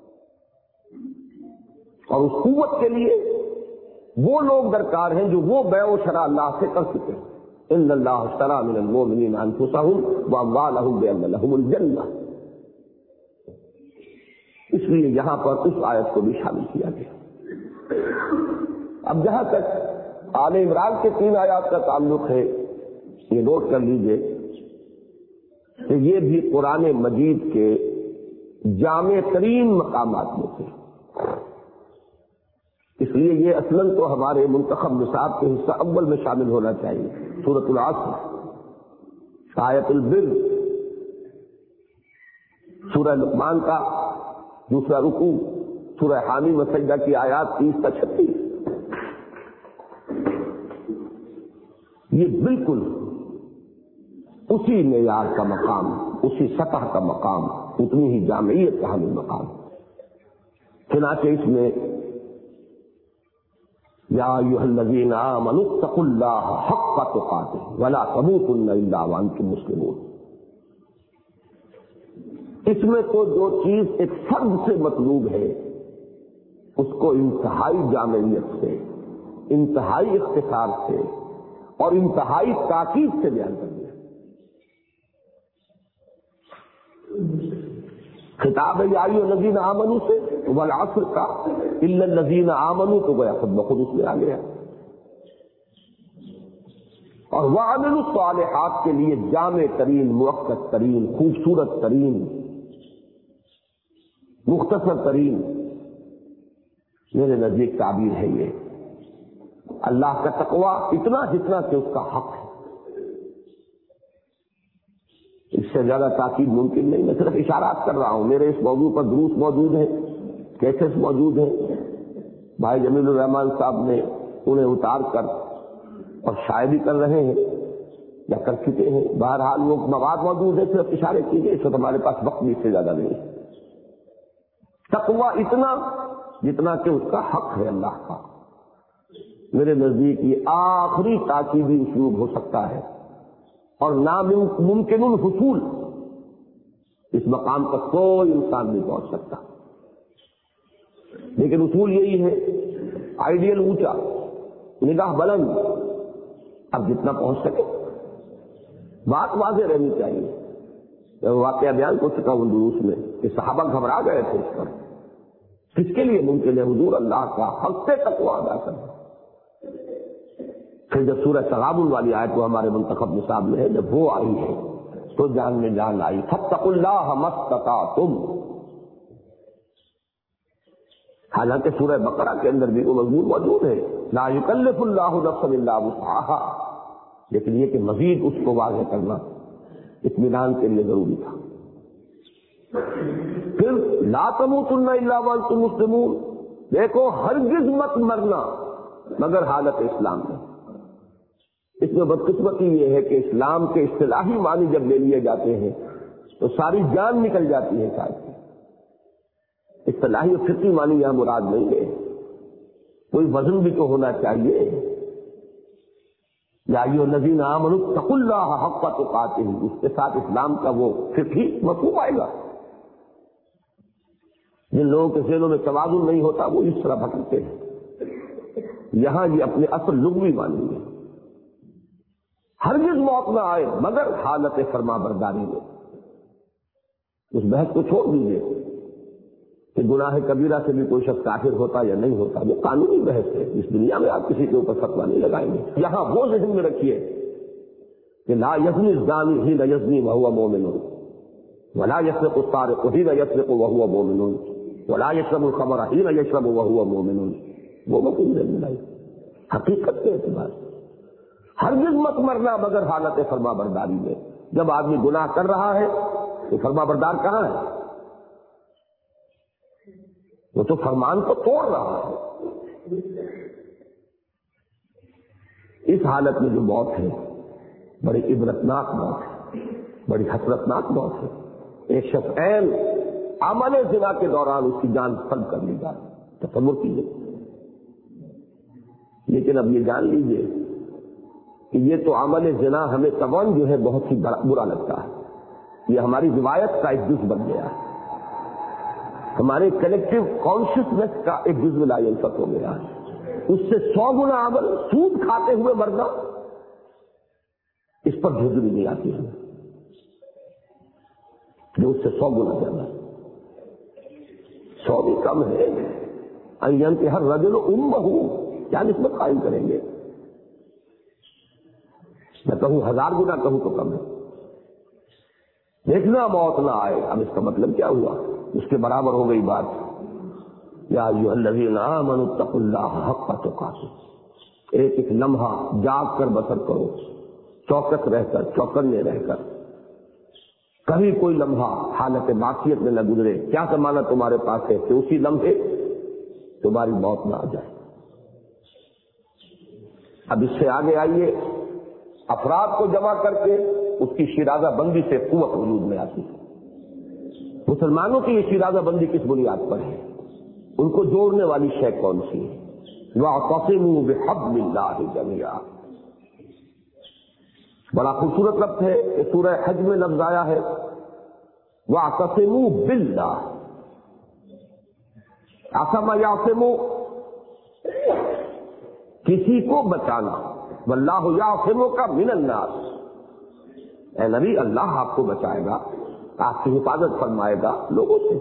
اور اس قوت کے لیے وہ لوگ درکار ہیں جو وہ بیع و شرع اللہ سے کر چکے ہیں. ان اللہ اشتری من المؤمنین انفسهم واموالهم بان لهم الجنہ. اس لیے یہاں پر اس آیت کو بھی شامل کیا گیا. اب جہاں تک آل عمران کے تین آیات کا تعلق ہے یہ نوٹ کر لیجئے کہ یہ بھی قرآن مجید کے جامع ترین مقامات میں تھے. اس لیے یہ اصلاً تو ہمارے منتخب نصاب کے حصہ اول میں شامل ہونا چاہیے. سورۃ العصر، آیت البر، سورہ لقمان کا دوسرا رکوع، سورہ حامیم و سجدہ کی آیات تیس تا چھتیس. یہ بالکل اسی معیار کا مقام، اسی سطح کا مقام، اتنی ہی جامعیت کا حامل مقام. چنانچہ اس میں یا ایھا الذین آمنوا اتقوا اللہ حق تقاتہ ولا تموتن الا وانتم مسلمون. اس میں تو جو چیز ایک فرد سے مطلوب ہے اس کو انتہائی جامعیت سے، انتہائی اختصار سے اور انتہائی تاکید سے بیان کر دیا. خطاب ہے یا ایھا الذین آمنوا سے، والعصر کا الا الذین آمنوا تو گیا خود بخود اس میں آ گیا. اور وعملوا الصالحات کے لیے جامع ترین، موقت ترین، خوبصورت ترین، مختصر ترین میرے نزدیک تعبیر ہے یہ. اللہ کا تقویٰ اتنا جتنا کہ اس کا حق ہے، اس سے زیادہ تاکید ممکن نہیں. میں صرف اشارات کر رہا ہوں. میرے اس موضوع پر دروس موجود ہیں، کیسز موجود ہیں. بھائی جمیل الرحمان صاحب نے انہیں اتار کر اور شاعری کر رہے ہیں یا کر چکے ہیں. بہرحال وہ مواد موجود ہے، صرف اشارے کیجیے. اس وقت ہمارے پاس وقت بھی اس سے زیادہ نہیں ہے. تقویٰ اتنا جتنا کہ اس کا حق ہے اللہ کا. میرے نزدیک یہ آخری تاکیدی اسلوب ہو سکتا ہے اور ناممکن الحصول، اس مقام پر کوئی انسان نہیں پہنچ سکتا. لیکن اصول یہی ہے، آئیڈیل اونچا، نگاہ بلند، اب جتنا پہنچ سکے. بات واضح رہنی چاہیے. میں واقعہ بیان کر چکا ہوں دروس میں کہ صحابہ گھبرا گئے تھے اس پر. کس کے لیے ممکن ہے حضور اللہ کا حق سے تقویٰ ادا کرنا. پھر جب سورہ تغابن والی آیت وہ ہمارے منتخب نصاب میں ہے، جب وہ آئی ہے تو جان میں جان آئی. فاتقوا اللہ ما استطعتم. حالانکہ سورہ بقرہ کے اندر بھی وہ مضمون موجود ہے، لا یکلف اللہ نفسا الا وسعها، لیکن یہ کہ مزید اس کو واضح کرنا اطمینان کے لیے ضروری تھا. پھر لا تموتن الا وانتم مسلمون. دیکھو ہرگز مت مرنا مگر حالت اسلام میں. اس میں بدقسمتی یہ ہے کہ اسلام کے اصطلاحی معنی جب لے لیے جاتے ہیں تو ساری جان نکل جاتی ہے. شاید اصطلاحی اور فقہی معنی یہاں مراد نہیں ہے. کوئی وزن بھی تو ہونا چاہیے. یا ایھا الذین آمنوا اتقوا اللہ حق تقاتہ، اس کے ساتھ اسلام کا وہ فقہی مفہوم آئے گا. جن لوگوں کے ذہنوں میں توازن نہیں ہوتا وہ اس طرح بھٹکتے ہیں. یہاں یہ اپنے اصل لغوی معنی ہے. ہرگز موت نہ آئے مگر حالت فرما برداری میں. اس بحث کو چھوڑ دیجیے کہ گناہ کبیرہ سے بھی کوئی شخص کافر ہوتا یا نہیں ہوتا. وہ قانونی بحث ہے. اس دنیا میں آپ کسی کے اوپر فتویٰ نہیں لگائیں گے. یہاں وہ ذہن میں رکھیے کہ لا یزنی الزانی حین یزنی وہو مؤمن، ولا یسرق السارق حین یسرق وہو مؤمن، ولا یشرب الخمر حین یشرب وہو مؤمن. وہ مفہوم نہیں ملائی حقیقت کے اعتبار سے. ہرگز مت مرنا مگر حالت فرما برداری میں. جب آدمی گناہ کر رہا ہے تو فرما بردار کہاں ہے؟ وہ تو فرمان کو توڑ رہا ہے. اس حالت میں جو موت ہے بڑی عبرتناک موت ہے، بڑی حسرتناک موت ہے. ایک شخص عین عمل زنا کے دوران اس کی جان سلب کر لی جائے. تصور کیجیے. لیکن اب یہ جان لیجیے کہ یہ تو عمل زنا ہمیں طبعاً جو ہے بہت ہی برا لگتا ہے. یہ ہماری روایت کا ایک جز بن گیا ہے، ہمارے کلیکٹو کانشیسنیس کا ایک جزو لا ینفک ہو گیا ہے. اس سے سو گنا عمل سود کھاتے ہوئے مرنا، اس پر جھجری نہیں آتی ہے جو اس سے سو گنا زیادہ. سو بھی کم ہے. این کے ہر رجل امہ، کیا نسبت قائم کریں گے؟ میں کہوں ہزار گنا کہوں تو کم ہے. دیکھنا موت نہ آئے، اب اس کا مطلب کیا ہوا؟ اس کے برابر ہو گئی بات. یا ایھا الذین آمنوا اتقوا اللہ حق تقاتہ. ایک ایک لمحہ جاگ کر بسر کرو، چوکس رہ کر، چوکنے رہ کر. کبھی کوئی لمحہ حالت معصیت میں نہ گزرے. کیا زمانہ تمہارے پاس ہے کہ اسی لمحے تمہاری موت نہ آ جائے. اب اس سے آگے آئیے، افراد کو جمع کر کے اس کی شیرازہ بندی سے قوت وجود میں آتی ہے. مسلمانوں کی یہ شیرازہ بندی کس بنیاد پر ہے؟ ان کو جوڑنے والی شے کون سی ہے؟ وَاعْتَصِمُوا بِحَبْلِ اللَّهِ جَمِيعًا. بڑا خوبصورت لفظ ہے کہ سورہ حج میں لفظ آیا ہے وَاعْتَصِمُوا بِاللَّهِ. عَصَمَ يَعْصِمُ، کسی کو بچانا. وَاللَّهُ يَعْصِمُكَ مِنَ النَّاسِ. اے نبی، اللہ آپ کو بچائے گا، آپ کی حفاظت فرمائے گا لوگوں سے.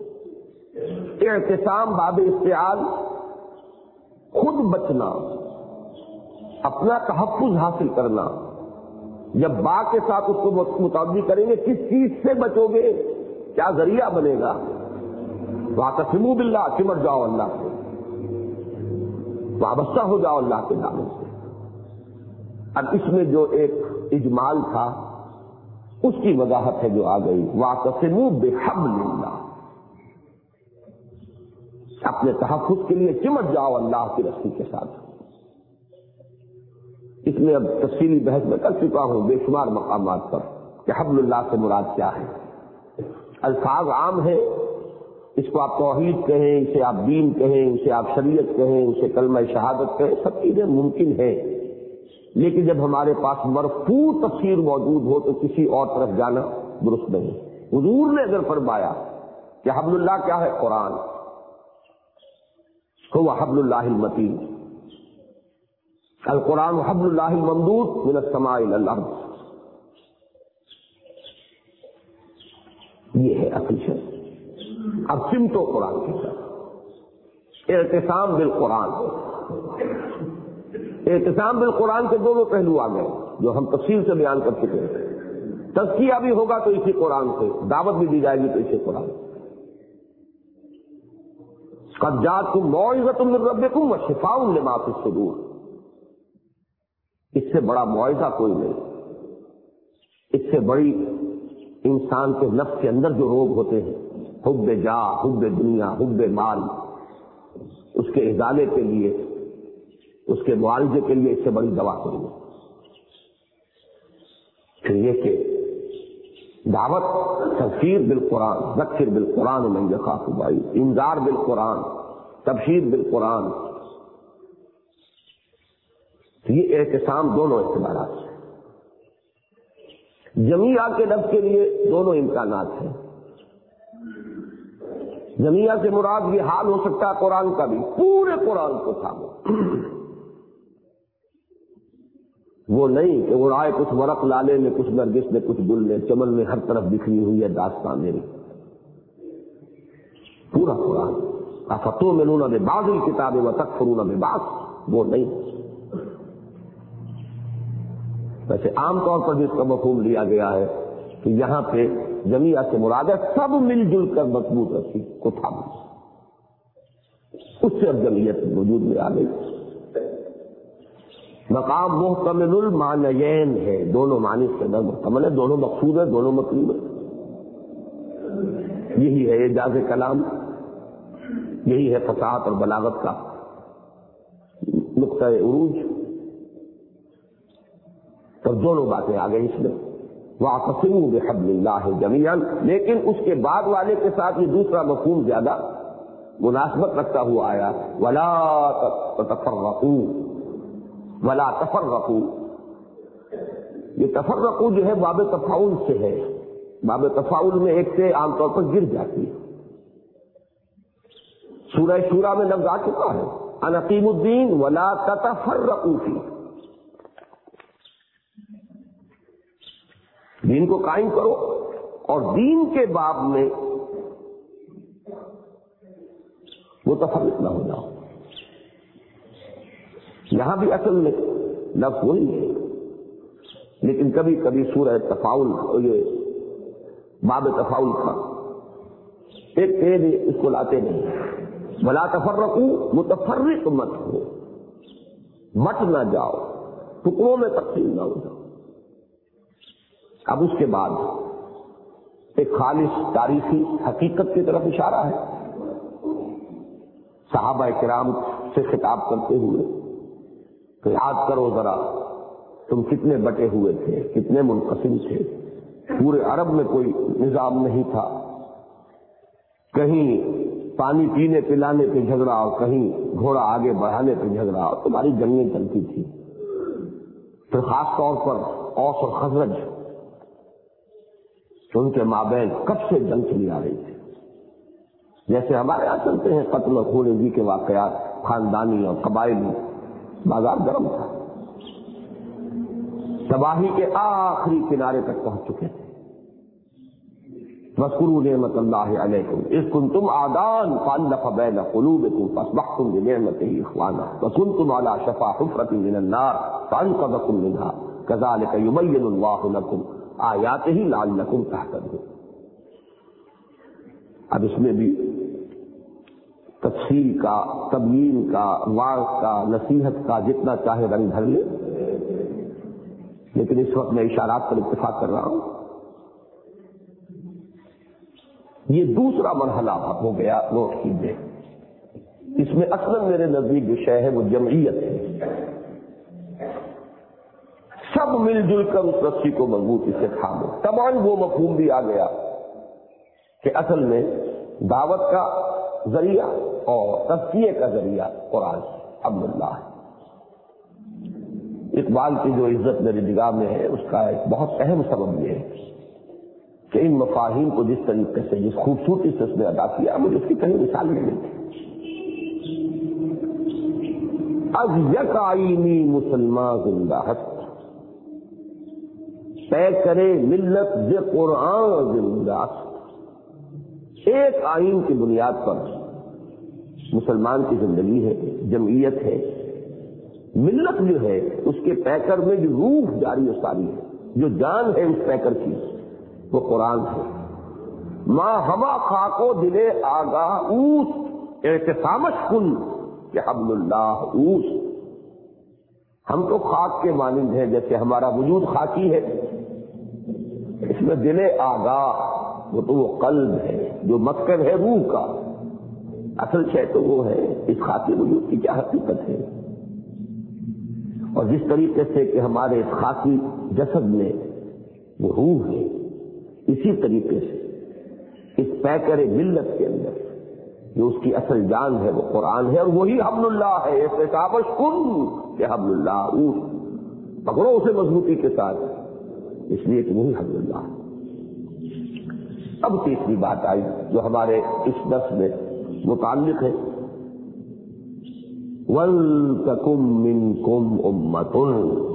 اعتصام باب استعال، خود بچنا، اپنا تحفظ حاصل کرنا. جب با کے ساتھ اس کو متعدی کریں گے، کس چیز سے بچو گے؟ کیا ذریعہ بنے گا؟ واعتصموا باللہ، چمٹ جاؤ اللہ سے. وابستہ ہو جاؤ اللہ کے دامن سے۔ اب اس میں جو ایک اجمال تھا اس کی وضاحت ہے جو آ گئی، واعتصموا بحبل اللہ، اپنے تحفظ کے لیے چمٹ جاؤ اللہ کی رسی کے ساتھ۔ اس میں اب تفصیلی بحث میں کر چکا ہوں بے شمار مقامات پر کہ حبل اللہ سے مراد کیا ہے۔ الفاظ عام ہیں، اس کو آپ توحید کہیں، اسے آپ دین کہیں، اسے آپ شریعت کہیں، اسے کلمہ شہادت کہیں، سب چیزیں ممکن ہیں، لیکن جب ہمارے پاس مرفوع تفسیر موجود ہو تو کسی اور طرف جانا درست نہیں۔ حضور نے اگر فرمایا کہ حبل اللہ کیا ہے، قرآن هو حبل اللہ المتین، القرآن حبل اللہ الممدود من السماء الى الارض، یہ ہے اصل شرط۔ اب سمتو قرآن کے ساتھ اعتصام بالقرآن، اعتصام بالقرآن کے دونوں پہلو آ گئے جو ہم تفصیل سے بیان کر چکے ہیں۔ تزکیہ بھی ہوگا تو اسی قرآن سے، دعوت بھی دی جائے گی تو اسی قرآن سے۔ قد جاءتکم موعظۃ من ربکم وشفاء لما فی الصدور، اس سے بڑا موعظہ کوئی نہیں، اس سے بڑی انسان کے نفس کے اندر جو روگ ہوتے ہیں، حب جاہ، حب دنیا، حب مال، اس کے ازالے کے لیے، اس کے معالجے کے لیے اس سے بڑی دوا کوئی نہیں۔ پھر یہ کہ دعوت تذکیر بالقرآن، ذکر بالقرآن من یخاف وعید، انذار بالقرآن، تبشیر بالقرآن، یہ اعتصام دونوں اعتبارات ہیں۔ جمیعہ کے لفظ کے لیے دونوں امکانات ہیں۔ جمیعہ سے مراد یہ حال ہو سکتا ہے قرآن کا بھی، پورے قرآن کو تھامو، وہ نہیں کہ وہ رائے کچھ ورق لالے میں، کچھ نرگس میں، کچھ گل میں، چمن میں ہر طرف بکھری ہوئی ہے داستان میری، پورا قرآن۔ افتؤمنون ببعض الکتاب وتکفرون ببعض، وہ نہیں۔ ویسے عام طور پر جس کا مفہوم لیا گیا ہے کہ یہاں پہ جمیعہ سے مراد ہے سب مل جل کر مضبوط رسی کو تھامو، اس سے اب جمعیت وجود میں آ گئی۔ مقام محتمل المعنیین ہے، دونوں معنی کے اندر محتمل ہے، دونوں مقصود ہیں، دونوں مطلوب ہیں۔ یہی ہے اعجاز کلام، یہی ہے فصاحت اور بلاغت کا نقطہ عروج۔ تو دونوں باتیں آ گئی اس میں، واعتصموا بحبل اللہ جمیعا، لیکن اس کے بعد والے کے ساتھ یہ دوسرا مفہوم زیادہ مناسبت رکھتا ہوا آیا، ولا تفرقوا، ولا تفرقوا۔ یہ تفرقوا جو ہے باب تفاعل سے ہے، باب تفاعل میں ایک سے عام طور پر گر جاتی ہے۔ سورہ شورى میں لفظ آ چکا ہے، ان اقیموا الدین ولا تتفرقوا فیہ، دین کو قائم کرو اور دین کے باب میں متفرق نہ ہو جاؤ۔ یہاں بھی اصل میں لفظ وہی ہے، لیکن کبھی کبھی سورہ تفاعل، یہ باب تفاعل کا ایک قید اس کو لاتے نہیں، ولا تفرقوا، متفرق مت ہو، مٹ نہ جاؤ، ٹکڑوں میں تقسیم نہ ہو جاؤ۔ اب اس کے بعد ایک خالص تاریخی حقیقت کی طرف اشارہ ہے، صحابہ کرام سے خطاب کرتے ہوئے کہ یاد کرو ذرا تم کتنے بٹے ہوئے تھے، کتنے منقسم تھے، پورے عرب میں کوئی نظام نہیں تھا، کہیں پانی پینے پلانے پہ جھگڑا اور کہیں گھوڑا آگے بڑھانے پہ جھگڑا، اور تمہاری جنگیں چلتی تھی۔ پھر خاص طور پر اوس اور خزرج، ان کے مابین کب سے جنگ چلی آ رہی تھی، جیسے ہمارے یہاں چلتے ہیں قتل و خونریزی کے واقعات، خاندانی اور قبائلی، بازار گرم تھا، تباہی کے آخری کنارے تک پہنچ چکے تھے۔ واذکروا نعمت اللہ علیکم اذ کنتم اعداء فالف بین قلوبکم فاصبحتم بنعمتہ اخوانا وکنتم علی شفا حفرۃ من النار فانقذکم منہا کذالک یبین اللہ لکم آیاتہ لعلکم تہتدون۔ اب اس میں بھی تفصیل کا، تبیین کا، واعظ کا، نصیحت کا جتنا چاہے رنگ بھر لے، لیکن اس وقت میں اشارات پر اتفاق کر رہا ہوں۔ یہ دوسرا مرحلہ ہو گیا، نوٹ کیجیے۔ اس میں اصلاً میرے نزدیک جو شے ہے وہ جمعیت ہے، سب مل جل کر اس رسی کو مضبوطی سے تھامو۔ تمام وہ مفہوم بھی آ گیا کہ اصل میں دعوت کا ذریعہ اور تزکیے کا ذریعہ قرآن حبل اللہ ہے۔ اقبال کی جو عزت میری نگاہ میں ہے اس کا ایک بہت اہم سبب یہ ہے کہ ان مفاہیم کو جس طریقے سے، جس خوبصورتی سے اس نے ادا کیا، مجھے اس کی کہیں مثال نہیں ملتی۔ از یک آئینی مسلمان زندہ ہست، طے کرے ملت ز قرآن زندہ ہست۔ ایک آئین کی بنیاد پر مسلمان کی زندگی ہے، جمعیت ہے، ملت جو ہے اس کے پیکر میں جو روح جاری و ساری ہے، جو جان ہے اس پیکر کی، وہ قرآن ہے۔ ماں ہما خاکو دلے آگاہ اوس اعتصامش کن کہ حبل اللہ اوس۔ ہم تو خاک کے مانند ہیں، جیسے ہمارا وجود خاکی ہے، اس میں دل آگاہ وہ تو وہ قلب ہے جو مسکن ہے روح کا، اصل شے تو وہ ہے۔ اس خاکی وجود کی کیا حقیقت ہے؟ اور جس طریقے سے کہ ہمارے اس خاکی جسد میں وہ روح ہے، اسی طریقے سے اس پیکر ملت کے اندر جو اس کی اصل جان ہے وہ قرآن ہے، اور وہی حبل اللہ ہے۔ احتسابش کن کہ حبل اللہ اوس، پکڑو اسے مضبوطی کے ساتھ، اس لیے کہ وہی حبل اللہ ہے۔ اب تیسری بات آئی جو ہمارے اس درس میں متعلق ہے، وَلْتَكُن مِّنكُمْ أُمَّةٌ۔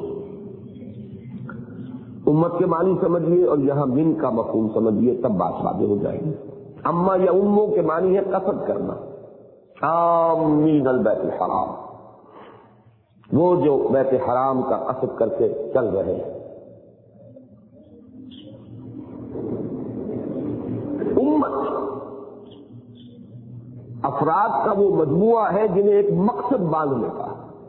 امت کے معنی سمجھیے اور یہاں من کا مفہوم سمجھیے، تب بات واضح ہو جائے گی۔ اما یا اموں کے معنی ہے قصد کرنا، آمین البیت الحرام، وہ جو بیت حرام کا قصد کر کے چل رہے ہیں۔ امت افراد کا وہ مجموعہ ہے جنہیں ایک مقصد باندھنے کا۔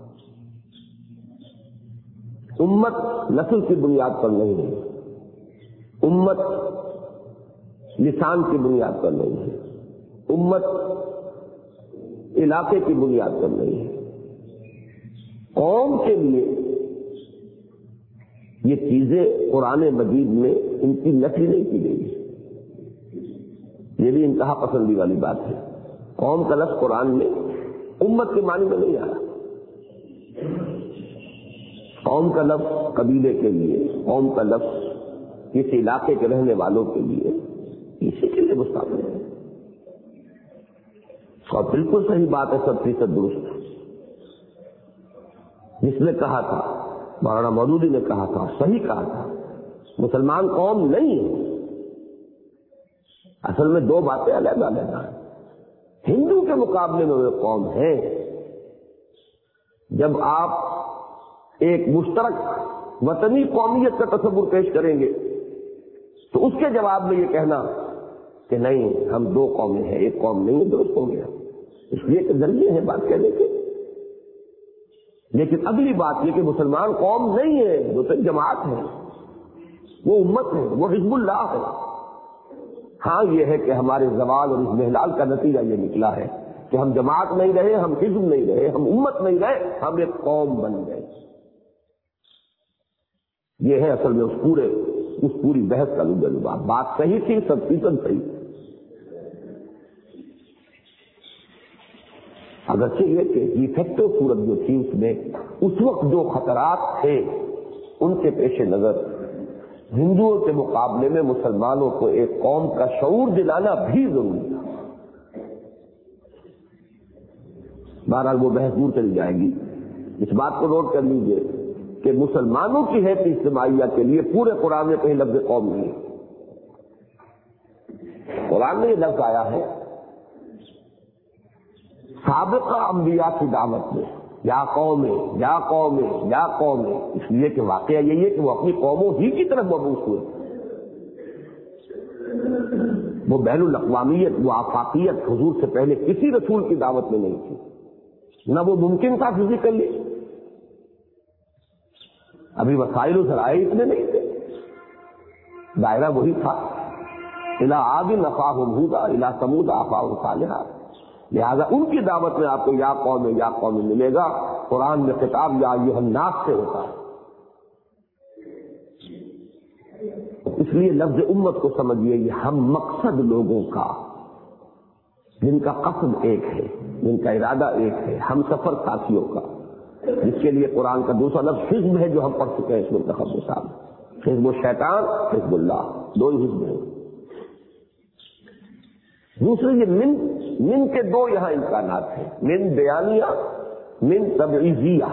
امت نسل کی بنیاد پر نہیں ہے، امت لسان کی بنیاد پر نہیں ہے، امت علاقے کی بنیاد پر نہیں ہے۔ قوم کے لیے یہ چیزیں قرآن مجید میں ان کی نفی نہیں کی گئی، یہ بھی انتہا پسندی والی بات ہے۔ قوم کا لفظ قرآن میں امت کے معنی میں نہیں آیا۔ قوم کا لفظ قبیلے کے لیے، قوم کا لفظ کسی علاقے کے رہنے والوں کے لیے، اسی کے لیے مستعمل ہے۔ اور بالکل صحیح بات ہے، سب فیصد درست ہے۔ جس نے کہا تھا، مولانا مودودی نے کہا تھا، صحیح کہا تھا، مسلمان قوم نہیں ہے۔ اصل میں دو باتیں علیحدہ علیحدہ ہیں۔ ہندو کے مقابلے میں وہ قوم ہے۔ جب آپ ایک مشترک وطنی قومیت کا تصور پیش کریں گے تو اس کے جواب میں یہ کہنا کہ نہیں ہم دو قومیں ہیں، ایک قوم نہیں ہے، درست ہو گیا، اس لیے کہ ذریعے ہیں بات کہنے کے۔ لیکن اگلی بات یہ کہ مسلمان قوم نہیں ہے، وہ تو جماعت ہے، وہ امت ہے، وہ حزب اللہ ہے۔ ہاں یہ ہے کہ ہمارے زوال اور اس محلال کا نتیجہ یہ نکلا ہے کہ ہم جماعت نہیں رہے، ہم حزب نہیں رہے، ہم امت نہیں رہے، ہم ایک قوم بن گئے۔ یہ ہے اصل میں اس پورے اس پوری بحث کا لب لباب۔ بات صحیح تھی، سب فیصد صحیح۔ اگرچہ یہ کہ ڈیفیکٹو صورت جو تھی اس میں اس وقت جو خطرات تھے ان کے پیش نظر ہندوؤں کے مقابلے میں مسلمانوں کو ایک قوم کا شعور دلانا بھی ضروری تھا۔ بہرحال وہ بحث دور چلی جائے گی۔ اس بات کو نوٹ کر لیجئے کہ مسلمانوں کی حیثیت اجتماعیہ کے لیے پورے قرآن میں کہیں لفظ قوم نہیں ہے۔ قرآن میں یہ لفظ آیا ہے سابقہ انبیاء کی دعوت میں، یا قوم یا قوم یا قوم، اس لیے کہ واقعہ یہی ہے کہ وہ اپنی قوموں ہی کی طرف مبعوث ہوئے۔ وہ بین الاقوامیت، وہ آفاقیت حضور سے پہلے کسی رسول کی دعوت میں نہیں تھی، نہ وہ ممکن تھا فزیکلی، ابھی وسائل و ذرائع اتنے نہیں تھے، دائرہ وہی تھا، الی عاد اخاہم ھودا الی ثمود اخاہم صالحا، لہذا ان کی دعوت میں آپ کو یا قوم یا قوم ملے گا۔ قرآن میں خطاب یا ایھا الناس سے ہوتا ہے، اس لیے لفظ امت کو سمجھیے، یہ ہم مقصد لوگوں کا جن کا قصد ایک ہے، جن کا ارادہ ایک ہے، ہم سفر ساتھیوں کا، جس کے لیے قرآن کا دوسرا لفظ حزب ہے جو ہم پڑھ چکے ہیں اس منتخب صاحب، حزب الشیطان حزب اللہ، دو ہی حزب ہیں۔ دوسرے یہ من من کے دو یہاں امکانات ہیں، من بیانیہ، من تبعیضیہ۔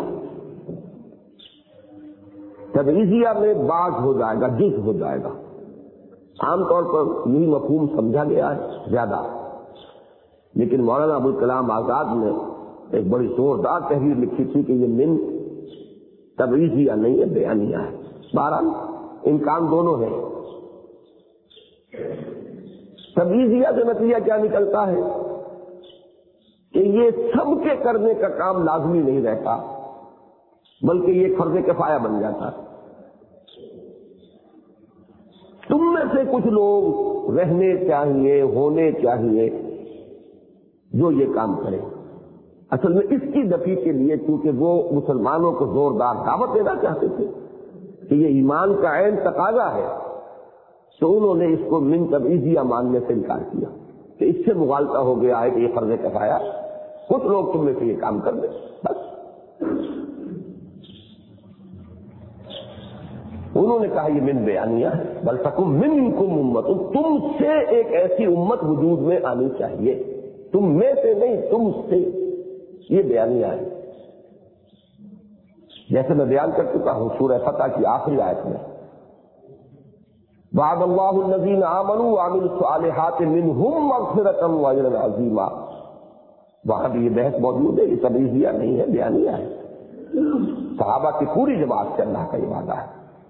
تبعیضیہ میں بعض ہو جائے گا، جز ہو جائے گا، عام طور پر یہی مفہوم سمجھا گیا ہے زیادہ، لیکن مولانا ابوالکلام آزاد نے ایک بڑی زوردار تحریر لکھی تھی کہ یہ من تبعیضیہ نہیں ہے، بیانیہ ہے۔ بہرحال امکان دونوں ہیں۔ تبعیضیہ سے نتیجہ کیا نکلتا ہے کہ یہ سب کے کرنے کا کام لازمی نہیں رہتا، بلکہ یہ فرض کفایہ بن جاتا ہے۔ تم میں سے کچھ لوگ رہنے چاہیے، ہونے چاہیے جو یہ کام کریں۔ اصل میں اس کی دفی کے لیے چونکہ وہ مسلمانوں کو زوردار دعوت دینا چاہتے تھے کہ یہ ایمان کا عین تقاضا ہے، تو انہوں نے اس کو من تبعیضیہ ماننے سے انکار کیا کہ اس سے مغالطہ ہو گیا ہے کہ یہ فرض کفایہ، کچھ لوگ تم میں سے یہ کام کر دیں بس۔ انہوں نے کہا یہ من بیانیہ ہے، بل تکن منکم امت، تم سے ایک ایسی امت وجود میں آنی چاہیے، تم میں سے نہیں، تم سے، یہ بیانیہ ہے۔ جیسے میں بیان کر چکا ہوں سورہ فتح کی آخری آیت میں، وعد اللہ الذین آمنوا وعملوا الصالحات منہم مغفرۃ واجرا عظیما، وہاں بھی یہ بحث موجود ہے، یہ تبعیضیہ نہیں ہے، بیانیہ ہے۔ صحابہ کی پوری جماعت سے اللہ کا یہ وعدہ ہے۔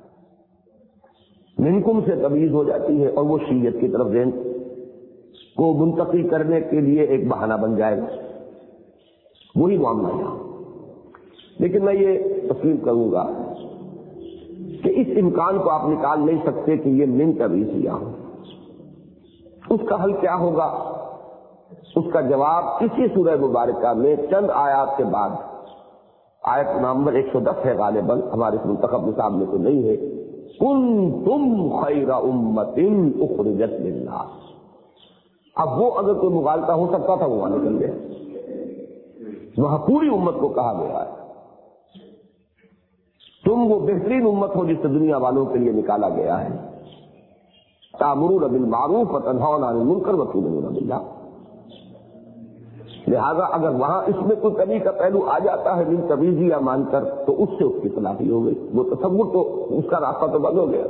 منکم سے تبعیض ہو جاتی ہے اور وہ شیعت کی طرف ذہن کو منتقل کرنے کے لیے ایک بہانہ بن جائے گا، وہی معاملہ یہاں۔ لیکن میں یہ تسلیم کروں گا کہ اس امکان کو آپ نکال نہیں سکتے کہ یہ من تبعیضیہ ہو۔ اس کا حل کیا ہوگا؟ اس کا جواب اسی سورہ مبارکہ میں چند آیات کے بعد، آیت نمبر ایک سو دس ہے غالباً، ہمارے اس منتخب نصاب میں تو نہیں ہے، کنتم خیر امۃ اخرجت للناس۔ اب وہ اگر کوئی مغالطہ ہو سکتا تھا وہ وہاں نکل گیا، وہاں پوری امت کو کہا گیا ہے تم وہ بہترین امت ہو جس سے دنیا والوں کے لیے نکالا گیا ہے، تأمرون بالمعروف وتنہون عن المنکر وتؤمنون باللہ۔ لہذا اگر وہاں اس میں کوئی کمی کا پہلو آ جاتا ہے من تبعیضیہ مان کر، تو اس سے اس کی تلافی ہو گئی، وہ تصور تو اس کا راستہ تو بند ہو گیا۔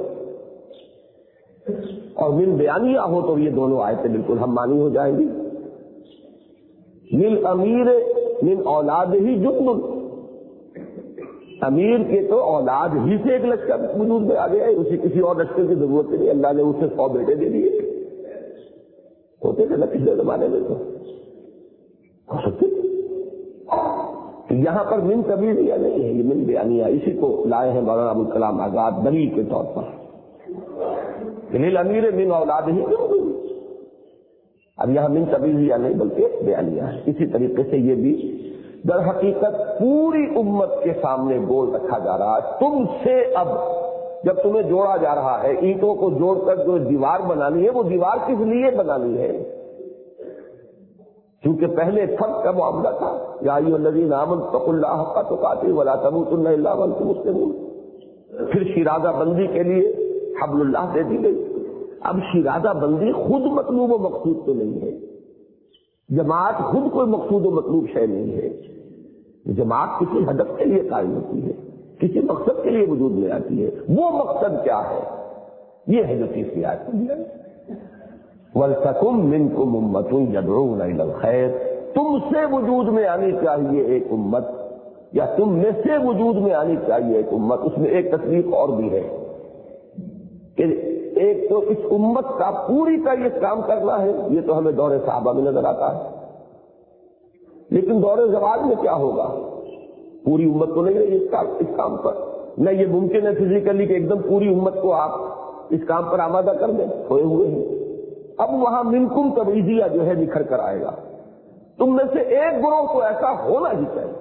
اور من بیانیہ ہو تو یہ دونوں آیتیں بالکل ہم مانی ہو جائیں گی۔ من امیر من اولاد ہی جند، امیر کے تو اولاد ہی سے ایک لشکر وجود میں آ گیا ہے، اسی کسی اور لشکر کی ضرورت نہیں، اللہ نے اسے سو بیٹے دے دیے، ہوتے تھے نا پچھلے زمانے میں تو ہو سکتے۔ یہاں پر من تبعیضیہ نہیں ہے، یہ من بیانیہ، اسی کو لائے ہیں مولانا ابوالکلام آزاد دلیل کے طور پر، دلیل امیر من اولاد ہی۔ اب یہاں من تبعیضیہ نہیں بلکہ بیانیہ ہے۔ اسی طریقے سے یہ بھی در حقیقت پوری امت کے سامنے بول رکھا جا رہا ہے، تم سے اب جب تمہیں جوڑا جا رہا ہے، اینٹوں کو جوڑ کر جو دیوار بنانی ہے، وہ دیوار کس لیے بنانی ہے؟ کیونکہ پہلے فرق کا معاملہ تھا، یا ایھا الذین آمنوا اتقوا اللہ حق تقاتہ ولا تموتن الا وانتم مسلمون۔ پھر شیرازہ بندی کے لیے حبل اللہ دے دی گئی۔ اب شیرازہ بندی خود مطلوب و مقصود تو نہیں ہے، جماعت خود کوئی مقصود و مطلوب شے نہیں ہے، جماعت کسی ہدف کے لیے قائم ہوتی ہے، کسی مقصد کے لیے وجود میں آتی ہے۔ وہ مقصد کیا ہے؟ یہ ہے جو تیسری آیت ہے، وَلْتَكُن مِّنكُمْ أُمَّةٌ يَدْعُونَ إِلَى الْخَيْرِ، تم سے وجود میں آنی چاہیے ایک امت، یا تم میں سے وجود میں آنی چاہیے ایک امت۔ اس میں ایک تصریف اور بھی ہے کہ ایک تو اس امت کا پوری کا یہ کام کرنا ہے، یہ تو ہمیں دور صحابہ میں نظر آتا ہے، لیکن دور زوال میں کیا ہوگا؟ پوری امت تو نہیں رہی اس کام اس کام پر، نہ یہ ممکن ہے فزیکلی کہ ایک دم پوری امت کو آپ اس کام پر آمادہ کر دیں، ہوئے ہوئے ہیں۔ اب وہاں منکم تبعیضیہ جو ہے نکھر کر آئے گا، تم میں سے ایک گروہ تو ایسا ہونا ہی چاہیے،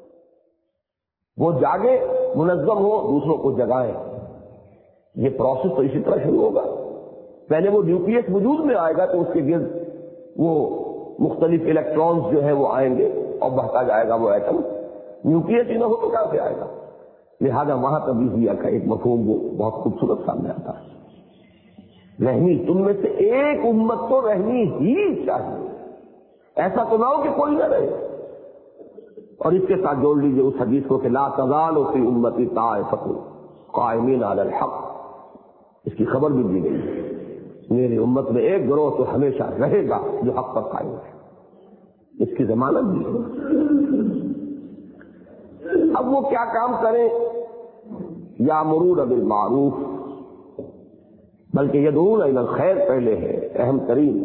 وہ جاگے، منظم ہو، دوسروں کو جگائیں۔ یہ پروسیس تو اسی طرح شروع ہوگا۔ پہلے وہ نیوکلیس وجود میں آئے گا تو اس کے گرد وہ مختلف الیکٹرانز جو ہے وہ آئیں گے اور بڑھتا جائے گا وہ ایٹم۔ نیوکلیس ہی نہ ہو تو کہاں سے آئے گا؟ لہذا وہاں تبعیضیہ کا ایک مفہوم وہ بہت خوبصورت سامنے آتا ہے۔ رہنی، تم میں سے ایک امت تو رہنی ہی چاہیے، ایسا تو نہ ہو کہ کوئی نہ رہے۔ اور اس کے ساتھ جوڑ لیجیے اس حدیث کو کہ لا تزال فی امتی طائفۃ قائمین علی الحق، اس کی خبر بھی دی گئی ہے، میری امت میں ایک گروہ تو ہمیشہ رہے گا جو حق پر قائم ہے، اس کی ضمانت دی ہے۔ اب وہ کیا کام کریں؟ یامرون بالمعروف، بلکہ یدعون الی الخیر پہلے ہے، اہم ترین۔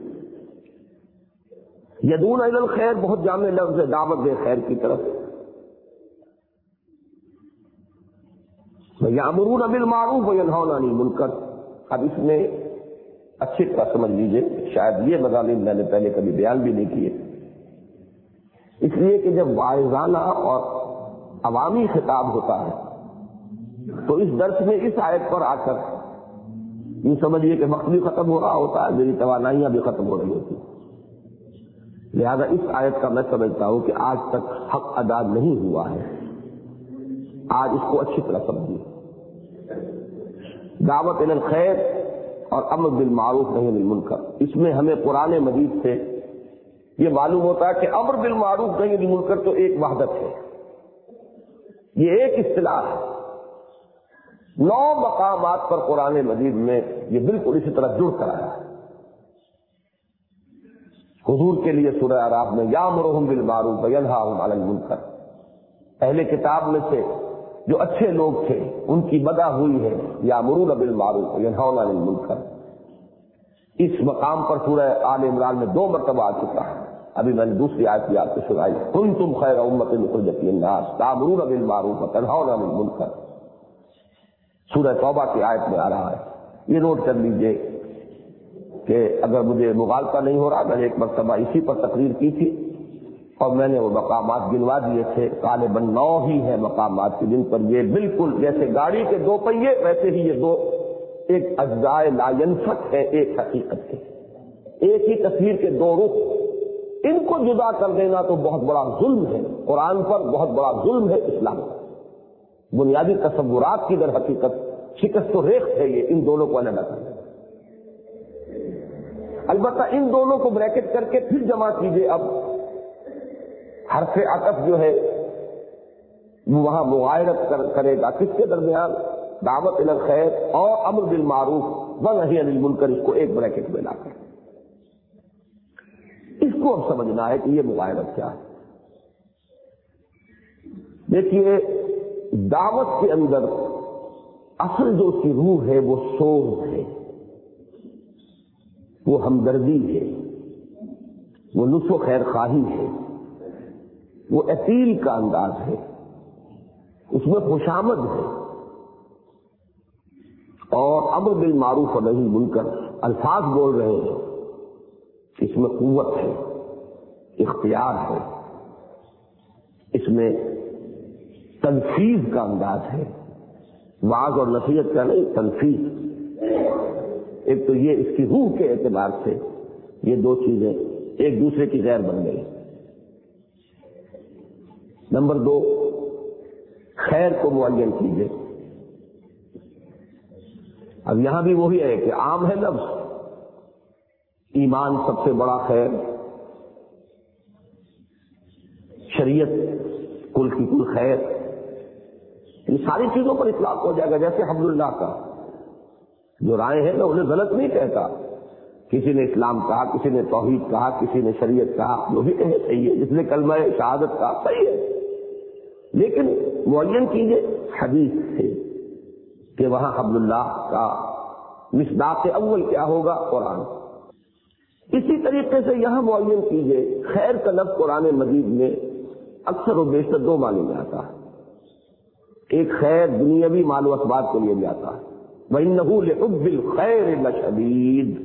یدعون الی الخیر بہت جامع لفظ ہے، دعوت دے خیر کی طرف۔ یامرون بالمعروف وینہون عن المنکر، اب اس میں اچھی طرح سمجھ لیجئے، شاید یہ مضامین میں نے پہلے کبھی بیان بھی نہیں کیے، اس لیے کہ جب واعظانہ اور عوامی خطاب ہوتا ہے تو اس درس میں اس آیت پر آ کر یوں سمجھیے کہ وقت بھی ختم ہو رہا ہوتا ہے، میری توانائیاں بھی ختم ہو رہی ہوتی، لہذا اس آیت کا میں سمجھتا ہوں کہ آج تک حق ادا نہیں ہوا ہے، آج اس کو اچھی طرح سمجھیے۔ دعوت الی الخیر اور امر بالمعروف نہی عن المنکر، اس میں ہمیں قرآن مجید سے یہ معلوم ہوتا ہے کہ امر بالمعروف نہی عن المنکر تو ایک وحدت ہے، یہ ایک اصطلاح ہے۔ نو مقامات پر قرآن مجید میں یہ بالکل اسی طرح جڑ کر آیا ہے۔ حضور کے لیے سورہ اعراف میں یامرہم بالمعروف وینہاہم علی المنکر، اہل کتاب میں سے جو اچھے لوگ تھے ان کی بدا ہوئی ہے یامرون بالمعروف وینہون عن المنکر۔ اس مقام پر سورہ آل عمران میں دو مرتبہ آ چکا ہے، ابھی میں نے دوسری آیت بھی آپ کو سنائی، کنتم خیر امۃ اخرجت للناس تأمرون بالمعروف وتنہون عن المنکر، سورہ توبہ کی آیت میں آ رہا ہے۔ یہ نوٹ کر لیجئے کہ اگر مجھے مغالطہ نہیں ہو رہا، میں نے ایک مرتبہ اسی پر تقریر کی تھی اور میں نے وہ مقامات گنوا دیے تھے، غالباً نو ہی ہیں مقامات کے جن پر یہ بالکل جیسے گاڑی کے دو پہیے ویسے ہی یہ دو ایک اجزائے لا ینفک ہے ایک حقیقت کے، ایک ہی تصویر کے دو رخ، ان کو جدا کر دینا تو بہت بڑا ظلم ہے، قرآن پر بہت بڑا ظلم ہے اسلام پر۔ بنیادی تصورات کی در حقیقت شکست و ریخت ہے یہ، ان دونوں کو علیحدہ کرنا۔ البتہ ان دونوں کو بریکٹ کر کے پھر جمع کیجئے، اب حرف عطف جو ہے وہ وہاں مغایرت کرے گا کس کے درمیان؟ دعوت الی الخیر اور امر بالمعروف ونہی عن المنکر، اس کو ایک بریکٹ میں لا کر اس کو اب سمجھنا ہے کہ یہ مغایرت کیا ہے۔ دیکھیے دعوت کے اندر اصل جو اس کی روح ہے وہ سوز ہے، وہ ہمدردی ہے، وہ لطف و خیر خواہی ہے، وہ اپیل کا انداز ہے، اس میں خوشامد ہے، اور امر بالمعروف و نہی عن المنکر الفاظ بول رہے ہیں، اس میں قوت ہے، اختیار ہے، اس میں تنفیذ کا انداز ہے، وعظ اور نصیحت کا نہیں، تنفیذ۔ ایک تو یہ اس کی روح کے اعتبار سے یہ دو چیزیں ایک دوسرے کی غیر بن گئی۔ نمبر دو، خیر کو معین کیجیے۔ اب یہاں بھی وہی ہے کہ عام ہے لفظ، ایمان سب سے بڑا خیر، شریعت کل کی کل خیر، ان ساری چیزوں پر اطلاق ہو جائے گا۔ جیسے حبل اللہ کا جو رائے ہیں میں انہیں غلط نہیں کہتا، کسی نے اسلام کہا، کسی نے توحید کہا، کسی نے شریعت کہا، جو بھی کہے صحیح ہے، جس نے کلمہ شہادت کہا صحیح ہے، لیکن معین کیجیے حدیث سے کہ وہاں حبل اللہ کا مصداق اول کیا ہوگا؟ قرآن۔ اسی طریقے سے یہاں معین کیجئے، خیر کا لفظ قرآن مجید میں اکثر و بیشتر دو معنی میں آتا ہے۔ ایک خیر دنیاوی مال و اسباب کے لیے بھی آتا ہے، وَإِنَّهُ لِحُبِّ الْخَيْرِ لَشَدِيدٌ،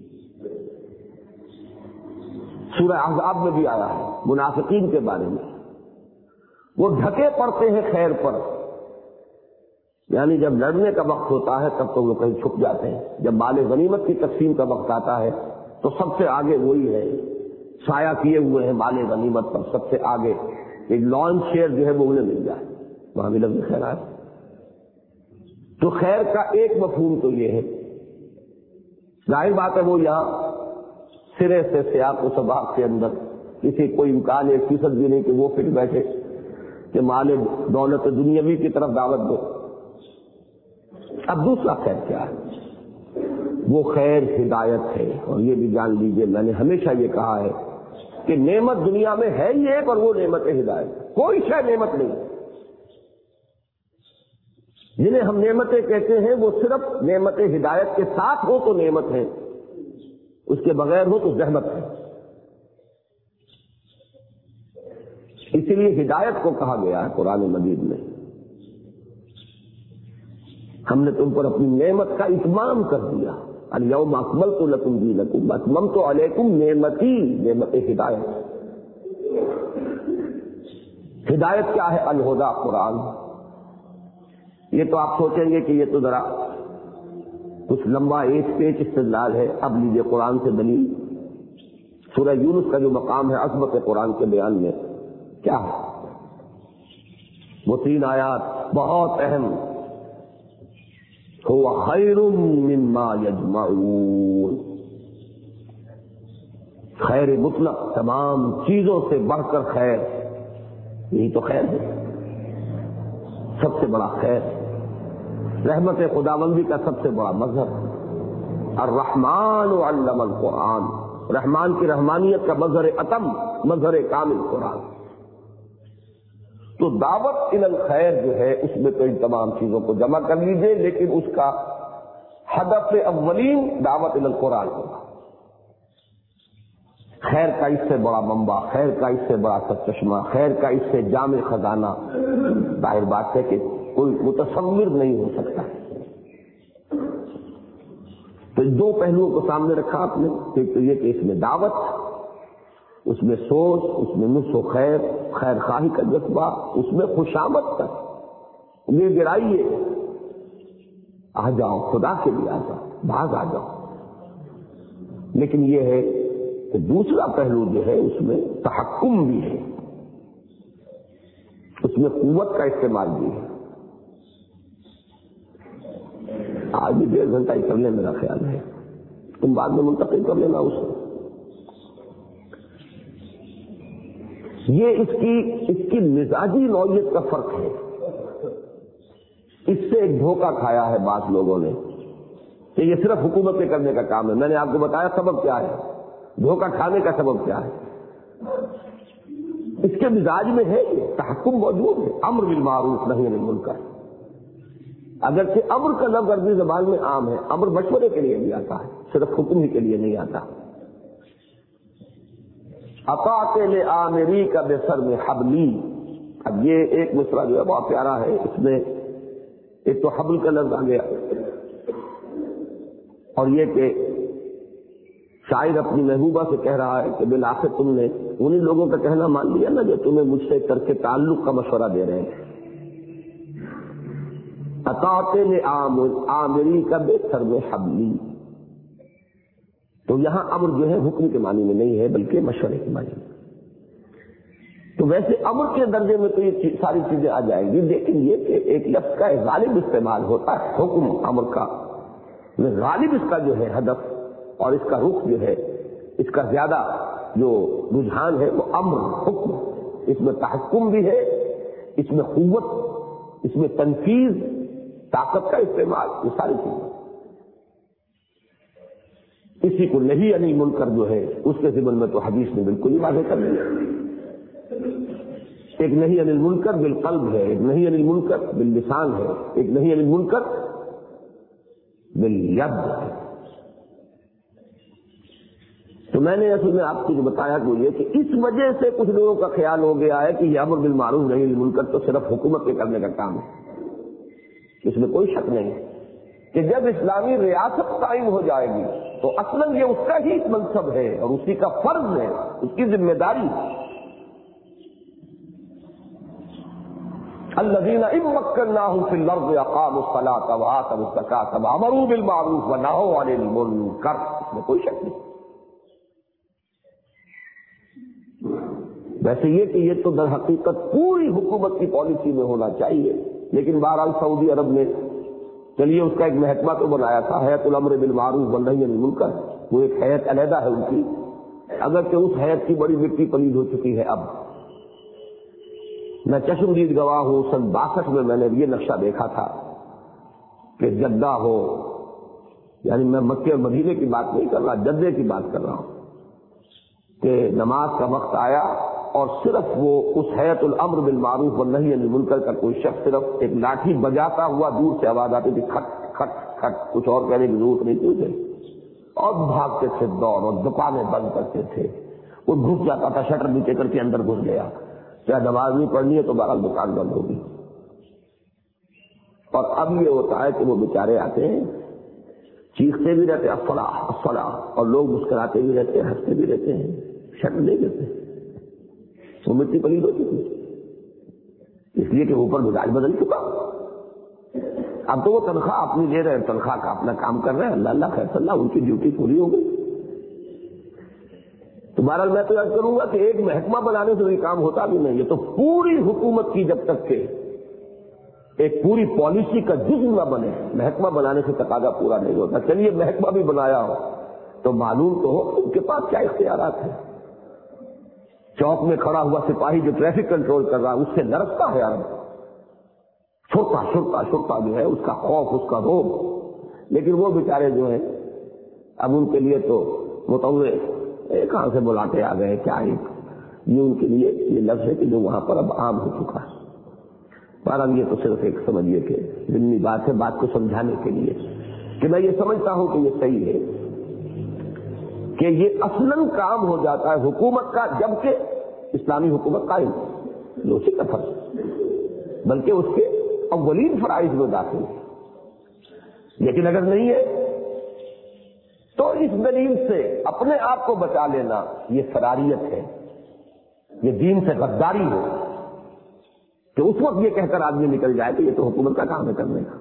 سورہ احزاب میں بھی آیا ہے منافقین کے بارے میں، وہ ڈھکے پڑتے ہیں خیر پر، یعنی جب لڑنے کا وقت ہوتا ہے تب تو وہ کہیں چھپ جاتے ہیں، جب مال غنیمت کی تقسیم کا وقت آتا ہے تو سب سے آگے وہی ہے، سایہ کیے ہوئے ہیں مال غنیمت پر، سب سے آگے ایک لان شیئر جو ہے وہ انہیں مل جائے، وہاں بھی لفظ خیر آئے۔ تو خیر کا ایک مفہوم تو یہ ہے، ظاہر بات ہے وہ یہاں سرے سے سیاق و سباق کے اندر کسی کوئی امکان ایک فیصد بھی نہیں کہ وہ پھر بیٹھے کہ مال دولت دنیاوی کی طرف دعوت دو۔ اب دوسرا خیر کیا ہے؟ وہ خیر ہدایت ہے، اور یہ بھی جان لیجئے میں نے ہمیشہ یہ کہا ہے کہ نعمت دنیا میں ہے ہی ایک، اور وہ نعمت ہدایت، کوئی شے نعمت نہیں۔ جنہیں ہم نعمتیں کہتے ہیں وہ صرف نعمت ہدایت کے ساتھ ہو تو نعمت ہے، اس کے بغیر ہو تو زحمت ہے۔ اسی لیے ہدایت کو کہا گیا ہے قرآن مجید میں، ہم نے تم پر اپنی نعمت کا اتمام کر دیا، الیوم اکملت لکم دینکم اتممت علیکم نعمتی، نعمت ہدایت۔ ہدایت کیا ہے؟ الہدیٰ، قرآن۔ یہ تو آپ سوچیں گے کہ یہ تو ذرا کچھ لمبا ایک پیج استدلال ہے، اب لیجیے قرآن سے دلیل۔ سورہ یونس کا جو مقام ہے عظمت قرآن کے بیان میں کیا ہے؟ وہ تین آیات بہت اہم، هو خیر مما یجمعون، خیر مطلق، تمام چیزوں سے بڑھ کر خیر، یہی تو خیر ہے، سب سے بڑا خیر، رحمت خداوندی کا سب سے بڑا مظہر، الرحمن علم القرآن، رحمان کی رحمانیت کا مظہر اتم، مظہر کامل قرآن۔ تو دعوت الی الخیر جو ہے اس میں تو ان تمام چیزوں کو جمع کر لیجئے، لیکن اس کا ہدف اولین دعوت الی القرآن ہوگا۔ خیر کا اس سے بڑا منبع، خیر کا اس سے بڑا سرچشمہ، خیر کا اس سے جامع خزانہ ظاہر بات ہے کہ کوئی متصور نہیں ہو سکتا۔ تو دو پہلوؤں کو سامنے رکھا آپ نے، ایک تو یہ کہ اس میں دعوت، اس میں سوچ، اس میں نصح و خیر، خیر خواہی کا جذبہ، اس میں خوشامد تک، یہ گرائیے، آ جاؤ خدا کے لیے، آ جاؤ، بھاگ آ جاؤ۔ لیکن یہ ہے کہ دوسرا پہلو جو ہے اس میں تحکم بھی ہے، اس میں قوت کا استعمال بھی ہے۔ آج بھی ڈیڑھ گھنٹہ ہی کر لیں میرا خیال ہے، تم بعد میں منتقل کر لینا اس کو۔ یہ اس کی اس کی مزاجی نوعیت کا فرق ہے۔ اس سے ایک دھوکہ کھایا ہے بعض لوگوں نے کہ یہ صرف حکومتیں کرنے کا کام ہے۔ میں نے آپ کو بتایا سبب کیا ہے، دھوکہ کھانے کا سبب کیا ہے۔ اس کے مزاج میں ہے یہ تحکم موجود ہے، امر بالمعروف نہی عن المنکر۔ اگرچہ امر کا لفظ عربی زبان میں عام ہے، امر مشورے کے لیے بھی آتا ہے، صرف حکم ہی کے لیے نہیں آتا۔ اطاعت لآمری کا بے سر میں حبلی، اب یہ ایک مصرع جو ہے بہت پیارا ہے، اس میں ایک تو حبل کا لفظ آ گیا، اور یہ کہ شاعر اپنی محبوبہ سے کہہ رہا ہے کہ بالآخر تم نے انہی لوگوں کا کہنا مان لیا نا جو تمہیں مجھ سے ترک تعلق کا مشورہ دے رہے ہیں۔ اطاعت لآمری کا بے سر میں حبلی، تو یہاں امر جو ہے حکم کے معنی میں نہیں ہے بلکہ مشورے کے معنی میں۔ تو ویسے امر کے درجے میں تو یہ ساری چیزیں آ جائیں گی، لیکن یہ کہ ایک لفظ کا غالب استعمال ہوتا ہے حکم امر کا، غالب اس کا جو ہے ہدف اور اس کا رخ جو ہے، اس کا زیادہ جو رجحان ہے وہ امر، حکم، اس میں تحکم بھی ہے، اس میں قوت، اس میں تنفیذ، طاقت کا استعمال، یہ ساری چیزیں۔ اسی کو نہیں عن المنکر جو ہے اس کے ضمن میں تو حدیث نے بالکل ہی واضح کر دیا۔ ایک نہیں عن المنکر بالقلب ہے، ایک نہیں عن المنکر باللسان ہے، ایک نہیں عن المنکر بالید. تو میں نے اصل میں آپ کو جو بتایا کہ یہ کہ اس وجہ سے کچھ لوگوں کا خیال ہو گیا ہے کہ یہ امر بالمعروف نہی عن المنکر تو صرف حکومت کے کرنے کا کام ہے. اس میں کوئی شک نہیں کہ جب اسلامی ریاست قائم ہو جائے گی تو اصلاً یہ اس کا ہی منصب ہے اور اسی کا فرض ہے، اس کی ذمہ داری. الذین ان مکناہم فی الارض اقاموا الصلاۃ وآتوا الزکاۃ وامروا بالمعروف ونہوا عن المنکر. اس میں کوئی شک نہیں. ویسے یہ کہ یہ تو در حقیقت پوری حکومت کی پالیسی میں ہونا چاہیے، لیکن بہرحال سعودی عرب نے چلیے اس کا ایک محکمہ تو بنایا تھا، ہیئت الامر بالمعروف والنہی عن المنکر. وہ ایک ہیئت علیحدہ ہے ان کی، اگرچہ اس ہیئت کی بڑی مٹی پلید ہو چکی ہے. اب میں چشمدید گواہ ہوں، سن باسٹھ میں میں نے یہ نقشہ دیکھا تھا کہ جدہ ہو، یعنی میں مکے اور مدینے کی بات نہیں کر رہا، جدے کی بات کر رہا ہوں، کہ نماز کا وقت آیا اور صرف وہ اس ہیئت الامر بالمعروف والنہی عن المنکر کا کوئی شخص صرف ایک لاٹھی بجاتا ہوا دور سے آواز آتی تھی کھٹ کھٹ کھٹ، کچھ اور کہنے کی ضرورت نہیں تھی اسے، اور بھاگتے تھے دوڑ اور دکانیں بند کرتے تھے. وہ گھس جاتا تھا، شٹر نیچے کر کے اندر گھس گیا، چاہے نماز نہیں پڑھنی ہے تو بہرحال دکان بند ہوگی. اور اب یہ ہوتا ہے کہ وہ بیچارے آتے ہیں چیختے بھی رہتے ہیں الصلاۃ الصلاۃ، اور لوگ مسکراتے بھی رہتے ہیں، ہنستے بھی رہتے ہیں، شٹر نہیں دیتے. وہ مٹی پلید ہو چکی اس لیے کہ اوپر مزاج بدل چکا. اب تو وہ تنخواہ اپنی لے رہے ہیں، تنخواہ کا اپنا کام کر رہے ہیں، اللہ اللہ خیر اللہ، ان کی ڈیوٹی پوری ہو گئی. تو بہرحال میں تو یاد کروں گا کہ ایک محکمہ بنانے سے یہ کام ہوتا بھی نہیں. یہ تو پوری حکومت کی جب تک کہ ایک پوری پالیسی کا جزو نہ بنے، محکمہ بنانے سے تقاضا پورا نہیں ہوتا. چلیے محکمہ بھی بنایا ہو تو معلوم تو ہو ان کے پاس کیا اختیارات ہیں. چوک میں کھڑا ہوا سپاہی جو ٹریفک کنٹرول کر رہا ہے اس سے لرزتا ہے آدمی، چھوٹا چھوٹا چھوٹا جو ہے اس کا خوف، اس کا روب. لیکن وہ بیچارے جو ہیں اب ان کے لیے تو متوے کہاں سے بلاتے آ گئے کیا، ایک یہ ان کے لیے یہ لفظ ہے کہ جو وہاں پر اب عام ہو چکا ہے. بہرحال یہ تو صرف ایک سمجھیے کہ ضمنی بات ہے، بات کو سمجھانے کے لیے کہ میں یہ سمجھتا ہوں کہ یہ صحیح ہے کہ یہ اصلاً کام ہو جاتا ہے حکومت کا جبکہ اسلامی حکومت قائم ہے، اسی کا فرض بلکہ اس کے اولین فرائض میں داخل ہے. لیکن اگر نہیں ہے تو اس دلیل سے اپنے آپ کو بچا لینا یہ فراریت ہے، یہ دین سے غداری ہے کہ اس وقت یہ کہہ کر آدمی نکل جائے کہ یہ تو حکومت کا کام ہے کرنے کا.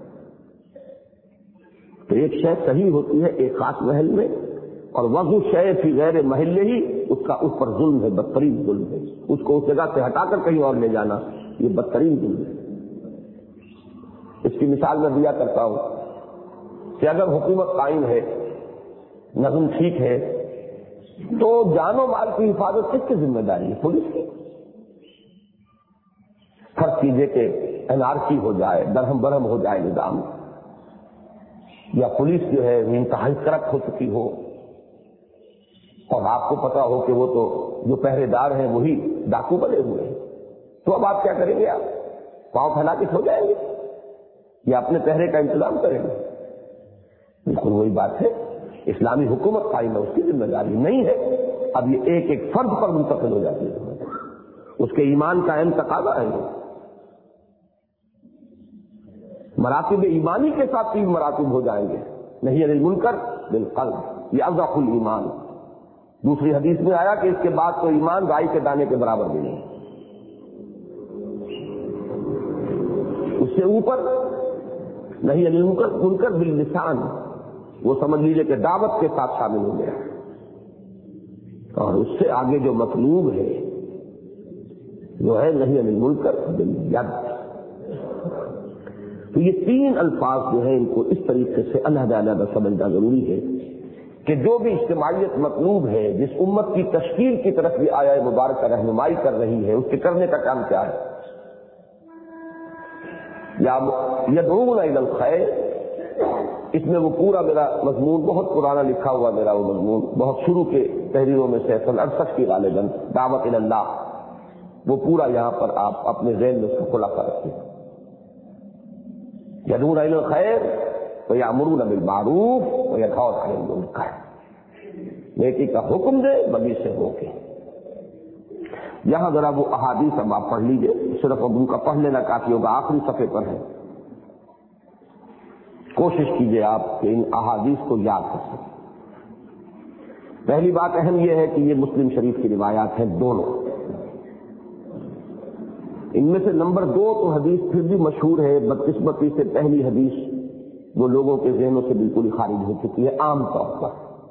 تو ایک شے صحیح ہوتی ہے ایک خاص محل میں، اور وضو شے فی غیر محلے ہی اس کا اس پر ظلم ہے، بدترین ظلم ہے. اس کو اس جگہ سے ہٹا کر کہیں اور لے جانا یہ بدترین ظلم ہے. اس کی مثال میں دیا کرتا ہوں کہ اگر حکومت قائم ہے، نظم ٹھیک ہے، تو جان و مال کی حفاظت کس کی ذمہ داری ہے؟ پولیس کی. فرض کیجیے کہ انارکی ہو جائے، درہم برہم ہو جائے نظام، یا پولیس جو ہے انتہائی کرپٹ ہو چکی ہو اور آپ کو پتا ہو کہ وہ تو جو پہرے دار ہیں وہی ڈاکو بنے ہوئے ہیں، تو اب آپ کیا کریں گے؟ آپ پاؤں پھیلا کے سو جائیں گے یا اپنے پہرے کا انتظام کریں گے؟ بالکل وہی بات ہے. اسلامی حکومت قائم ہے، اس کی ذمہ داری نہیں ہے. اب یہ ایک ایک فرد پر منتقل ہو جاتی ہے، اس کے ایمان کا اہم تقاضا ہے. مراتب ایمانی کے ساتھ تین مراتب ہو جائیں گے، نہی عن المنکر بالقلب، یہ اضعف الایمان. دوسری حدیث میں آیا کہ اس کے بعد تو ایمان رائی کے دانے کے برابر بھی نہیں. اس سے اوپر نہی عن المنکر منکر باللسان، وہ سمجھ لیجیے کہ دعوت کے ساتھ شامل ہو گیا. اور اس سے آگے جو مطلوب ہے جو ہے نہی عن المنکر بالید. تو یہ تین الفاظ جو ہیں ان کو اس طریقے سے علیحدہ علیحدہ سمجھنا ضروری ہے کہ جو بھی اجتماعیت مطلوب ہے، جس امت کی تشکیل کی طرف بھی آیا مبارکہ رہنمائی کر رہی ہے، اس کے کرنے کا کام کیا ہے؟ یا یدعون الی الخیر. اس میں وہ پورا میرا مضمون بہت پرانا لکھا ہوا میرا وہ مضمون بہت شروع کے تحریروں میں سے سن اڑسٹھ کی غالباً دعوت الی اللہ، وہ پورا یہاں پر آپ اپنے ذہن میں اس کو خلاصہ رکھیں. یدعون الی الخیر وَيَأْمُرُونَ بِالْمَعْرُوفِ وَيَنْهَوْنَ عَنِ الْمُنكَرِ، نیکی کا حکم دے بدی سے روکے۔ یہاں ذرا وہ احادیث اب آپ پڑھ لیجئے، صرف اب ان کا پڑھ لینا کافی ہوگا، آخری صفحے پر ہے، کوشش کیجئے آپ کہ ان احادیث کو یاد کر سکیں۔ پہلی بات اہم یہ ہے کہ یہ مسلم شریف کی روایات ہیں دونوں، ان میں سے نمبر دو تو حدیث پھر بھی مشہور ہے، بدقسمتی سے پہلی حدیث وہ لوگوں کے ذہنوں سے بالکل ہی خارج ہو چکی ہے عام طور پر،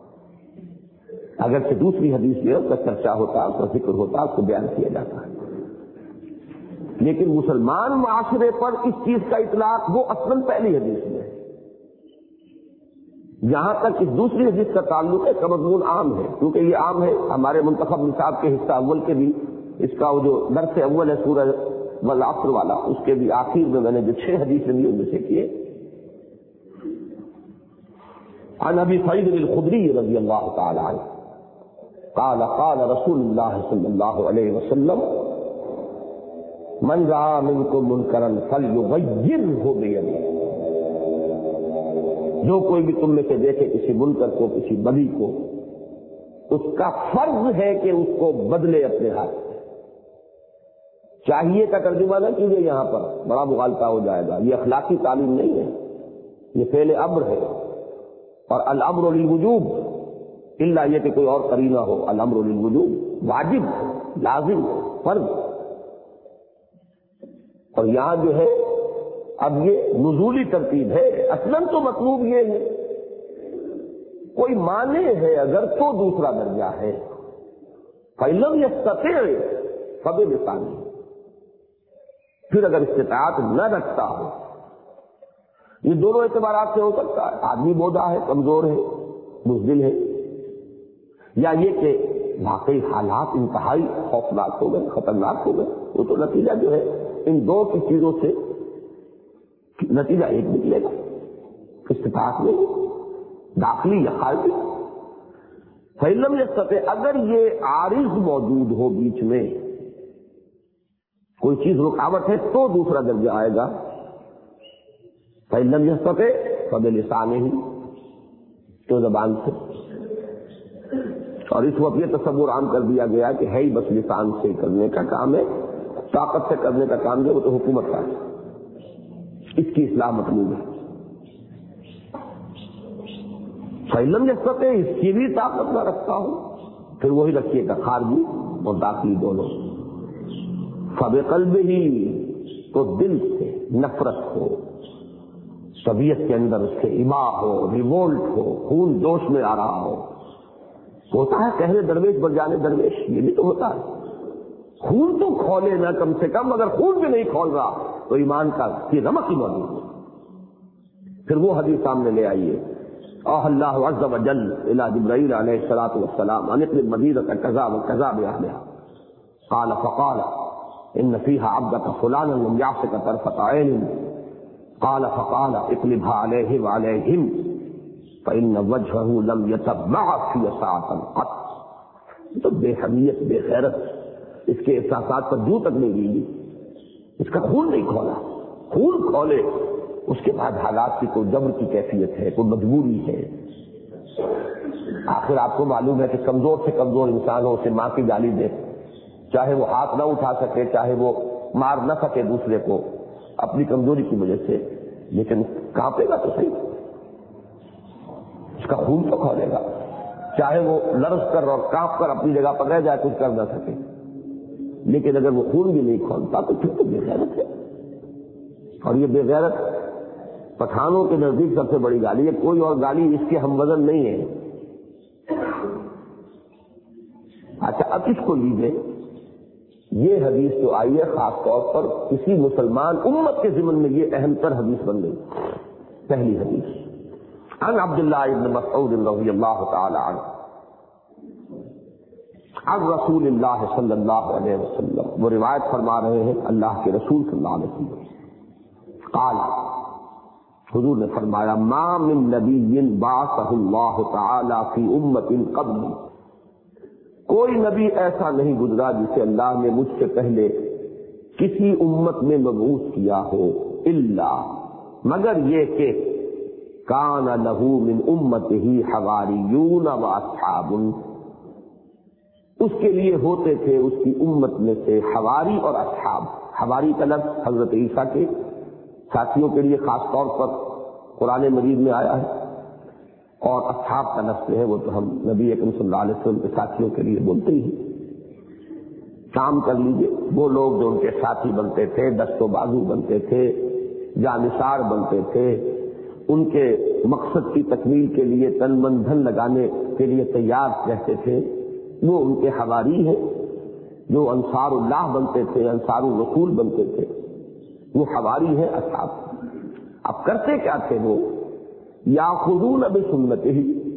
اگرچہ دوسری حدیث میں اس کا چرچا ہوتا ہے، اس کا ذکر ہوتا ہے، اس کو بیان کیا جاتا ہے، لیکن مسلمان معاشرے پر اس چیز کا اطلاق وہ اصلاً پہلی حدیث میں ہے۔ جہاں تک اس دوسری حدیث کا تعلق ہے کا مضمون عام ہے، کیونکہ یہ عام ہے، ہمارے منتخب نصاب کے حصہ اول کے بھی اس کا وہ جو درس اول ہے سورہ والعصر والا، اس کے بھی آخر میں میں نے جو چھ حدیثیں دی ان میں سے کیے۔ عن ابی سعید الخدری رضی اللہ تعالی عنہ قال قال رسول اللہ صلی اللہ علیہ وسلم من رأى منکم منکرا فلیغیرہ بیدہ، جو کوئی بھی تم میں سے دیکھے کسی منکر کو، کسی بدی کو، اس کا فرض ہے کہ اس کو بدلے اپنے ہاتھ سے۔ چاہیے کا ترجمہ نہ کیجیے، یہاں پر بڑا مغالطہ ہو جائے گا، یہ اخلاقی تعلیم نہیں ہے، یہ فعل امر ہے، اور الامر للوجوب، الا یہ کہ کوئی اور قرینہ ہو، الامر للوجوب واجب، لازم، فرض۔ اور یہاں جو ہے اب یہ نزولی ترتیب ہے، اصلاً تو مطلوب یہ ہے کوئی مانے ہے اگر تو دوسرا درجہ ہے، فَإِن لَّمْ يَسْتَطِعْ فَبِلِسَانِهِ، پھر اگر استطاعت نہ رکھتا ہو، یہ دونوں اعتبارات سے ہو سکتا ہے، آدمی بوڑھا ہے، کمزور ہے، بزدل ہے، یا یہ کہ واقعی حالات انتہائی خوفناک ہو گئے، خطرناک ہو گئے، وہ تو نتیجہ جو ہے ان دو کی چیزوں سے نتیجہ ایک نکلے گا، استطاعت نہیں، داخلی یا خارجی۔ فَإِن لَّمْ يَسْتَطِعْ، اگر یہ عارض موجود ہو بیچ میں، کوئی چیز رکاوٹ ہے تو دوسرا درجہ آئے گا۔ فَإِن لَّمْ يَسْتَطِعْ فَبِلِسَانِهِ، تو زبان سے، اور اس وقت یہ تصور عام کر دیا گیا کہ ہے ہی بس لسان سے کرنے کا کام ہے، طاقت سے کرنے کا کام جو وہ تو حکومت کا ہے، اس کی اصلاح مطلوب ہے۔ فَإِن لَّمْ يَسْتَطِعْ، اس کی بھی طاقت نہ رکھتا ہوں، پھر وہی رکھیے گا خارجی اور داخلی دونوں۔ فَبِقَلْبِهِ، تو دل سے نفرت ہو، طبیعت کے اندر اس کے ایما ہو، ریوولٹ ہو، خون جوش میں آ رہا ہو، ہوتا ہے کہنے درویش بن جانے درویش، یہ بھی تو ہوتا ہے، خون تو کھولے نہ کم سے کم، اگر خون بھی نہیں کھول رہا تو ایمان کا کی رمق ہی موجود ہے۔ پھر وہ حدیث سامنے لے آئیے، اوح اللہ عز وجل الی جبرائیل علیہ الصلاۃ والسلام ان اقلب مدینۃ کذا وکذا باہلھا، قال فقال ان فیہا عبدک فلانا لم یعصک طرفۃ عین، قال فقال اقلبها علیہ وعلیہم فإن وجهه لم يتبع في ساعة قط۔ تو بے حمیت، بے غیرت، اس کے احساسات پر جو تک نہیں گئی، اس کا خون نہیں کھولا، خون کھولے اس کے بعد حالات کی کوئی جبر کی کیفیت ہے، کوئی مجبوری ہے۔ آخر آپ کو معلوم ہے کہ کمزور سے کمزور انسان ہو، اسے ماں کی گالی دے، چاہے وہ ہاتھ نہ اٹھا سکے، چاہے وہ مار نہ سکے دوسرے کو اپنی کمزوری کی وجہ سے، لیکن کانپے گا تو صحیح، اس کا خون تو کھولے گا، چاہے وہ لرز کر اور کانپ کر اپنی جگہ پر رہ جائے، کچھ کر نہ سکے، لیکن اگر وہ خون بھی نہیں کھولتا تو پھر تو بے غیرت ہے۔ اور یہ بے غیرت پٹھانوں کے نزدیک سب سے بڑی گالی ہے، کوئی اور گالی اس کے ہم وزن نہیں ہے۔ اچھا اب اس کو لیجیے، یہ حدیث جو آئی ہے خاص طور پر کسی مسلمان امت کے ضمن میں یہ اہم تر حدیث بن گئی۔ پہلی حدیث عن عبداللہ ابن مسعود رضی اللہ تعالی عنہ عن رسول اللہ صلی اللہ علیہ وسلم، وہ روایت فرما رہے ہیں اللہ کے رسول صلی اللہ علیہ وسلم، قال، حضور نے فرمایا، ما من نبی بعثہ اللہ تعالی فی امت قبلی، کوئی نبی ایسا نہیں گزرا جسے اللہ نے مجھ سے پہلے کسی امت میں مبعوث کیا ہو، الا، مگر یہ کہ کان لہ من امتہ حواریون و اصحاب، اس کے لیے ہوتے تھے اس کی امت میں سے حواری اور اصحاب۔ حواری کا لفظ حضرت عیسیٰ کے ساتھیوں کے لیے خاص طور پر قرآن مجید میں آیا ہے، اور اصحاب کا لفظ ہے وہ تو ہم نبی اکرم صلی اللہ علیہ وسلم کے ساتھیوں کے لیے بولتے ہی ہیں۔ کام کر لیجئے، وہ لوگ جو ان کے ساتھی بنتے تھے، دست و بازو بنتے تھے، جانثار بنتے تھے، ان کے مقصد کی تکمیل کے لیے تن من دھن لگانے کے لیے تیار رہتے تھے، وہ ان کے حواری ہیں۔ جو انصار اللہ بنتے تھے، انصار الرسول بنتے تھے، وہ حواری ہیں، اصحاب۔ اب کرتے کیا تھے وہ؟ یاخذون بسنتہ،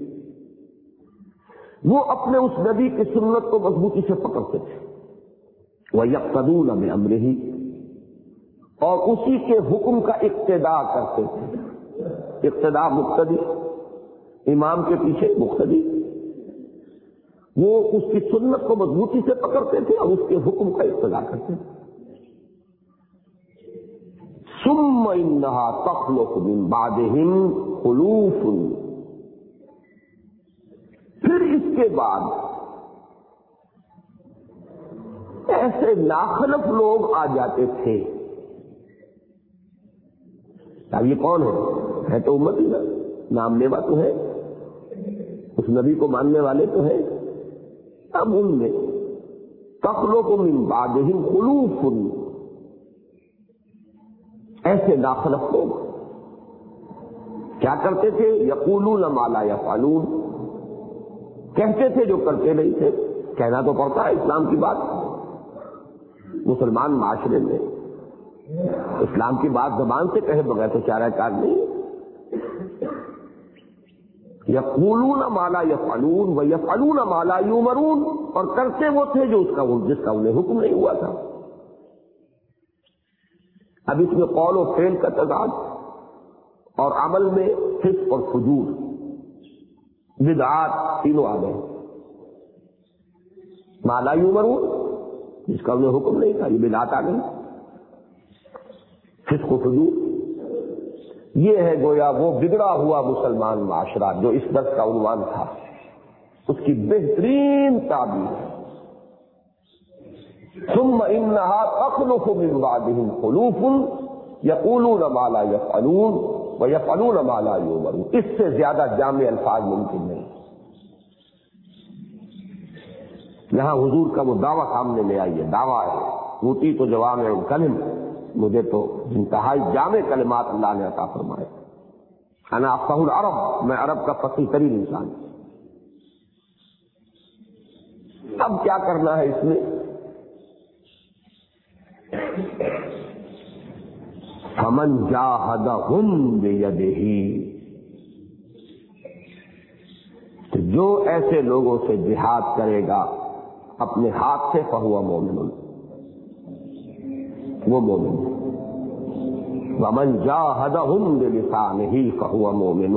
وہ اپنے اس نبی کی سنت کو مضبوطی سے پکڑتے تھے، وَيَقْتَدُونَ بِأَمْرِهِ، اور اسی کے حکم کا اقتداء کرتے تھے۔ اقتداء مقتدی، امام کے پیچھے مقتدی، وہ اس کی سنت کو مضبوطی سے پکڑتے تھے اور اس کے حکم کا اقتداء کرتے تھے۔ ثم انها تخلق من بعدهم خلوف، پھر اس کے بعد ایسے ناخلف لوگ آ جاتے تھے۔ اب یہ کون ہے؟ ہے تو امت ہی نا، نام لیوا تو ہے، اس نبی کو ماننے والے تو ہے۔ اب ان میں تخلق من بعدهم خلوف، ایسے ناخلف لوگ کیا کرتے تھے؟ یقولون ما لا یفعلون، کہتے تھے جو کرتے نہیں تھے۔ کہنا تو پڑتا ہے اسلام کی بات، مسلمان معاشرے میں اسلام کی بات زبان سے کہے بغیر تو چارہ کار نہیں۔ یقولون ما لا یفعلون و یفعلون ما لا یؤمرون، اور کرتے وہ تھے جو اس کا جس کا انہیں حکم نہیں ہوا تھا۔ اب اس میں قول و فعل کا تضاد، اور عمل میں فسق اور فجور، بدعات تینوں آ گئے۔ ما لا یؤمرون، جس کا انہیں حکم نہیں تھا، یہ بدعات آ گئی۔ فسق و فجور، یہ ہے گویا وہ بگڑا ہوا مسلمان معاشرہ جو اس درس کا عنوان تھا، اس کی بہترین تعبیر۔ ثم انها تخلف من بعدهم خلوف یقولون ما لا یفعلون ویفعلون ما لا یؤمرون، اس سے زیادہ جامع الفاظ ممکن نہیں۔ یہاں حضور کا وہ دعویٰ سامنے لے آئیے، دعویٰ ہے اوتی تو جوامع الکلم، مجھے تو انتہائی جامع کلمات اللہ نے عطا فرمائے۔ انا افصح العرب، میں عرب کا فصیح ترین انسان۔ اب کیا کرنا ہے اس میں؟ فمن جاہدہم بیدہ، تو جو ایسے لوگوں سے جہاد کرے گا اپنے ہاتھ سے فہو مومن، وہ مومن۔ ومن جاہدہم بلسانہ فہو مومن،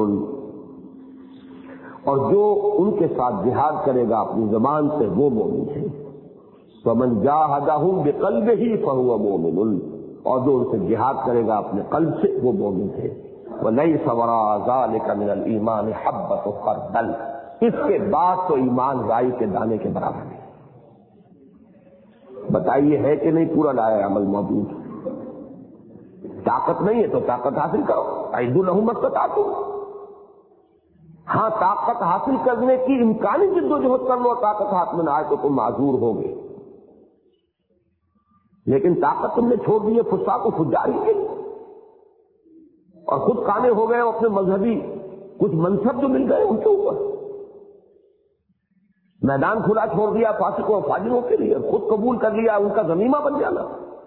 اور جو ان کے ساتھ جہاد کرے گا اپنی زبان سے وہ مومن ہے۔ ومن جاہدہم بقلبہ فہو مومن، اور جو ان سے جہاد کرے گا اپنے قلب سے وہ مومن ہے۔ ولیس وراء ذلک من الایمان حبۃ خردل، اس کے بعد تو ایمان رائی کے دانے کے برابر ہے۔ بتائیے ہے کہ نہیں پورا لایا عمل موجود؟ طاقت نہیں ہے تو طاقت حاصل کرو، اعدوا لہم ما استطعتم۔ ہاں طاقت حاصل کرنے کی امکانی جد و جہد کر لو، طاقت ہاتھ میں نہ آئے تو تم معذور ہوگے، لیکن طاقت تم نے چھوڑ دی ہے فساق و فجاری کے، اور خود کانے ہو گئے اپنے مذہبی کچھ منصب جو مل گئے ان کے اوپر، میدان کھلا چھوڑ دیا فاسقوں اور فاجروں کے لیے، خود قبول کر لیا ان کا غنیمہ بن جانا۔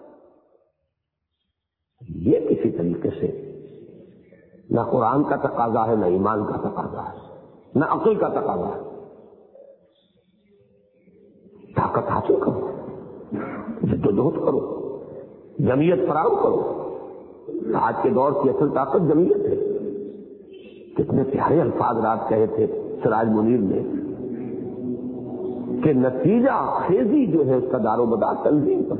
یہ کسی طریقے سے نہ قرآن کا تقاضا ہے، نہ ایمان کا تقاضا ہے، نہ عقل کا تقاضا ہے۔ طاقت حاصل کرو، جدوجہد کرو، جمعیت فراہم کرو۔ آج کے دور کی اصل طاقت جمعیت ہے۔ کتنے پیارے الفاظ رات کہے تھے سراج منیر نے کہ نتیجہ خیزی جو ہے اس کا دار و مدار تنظیم پر۔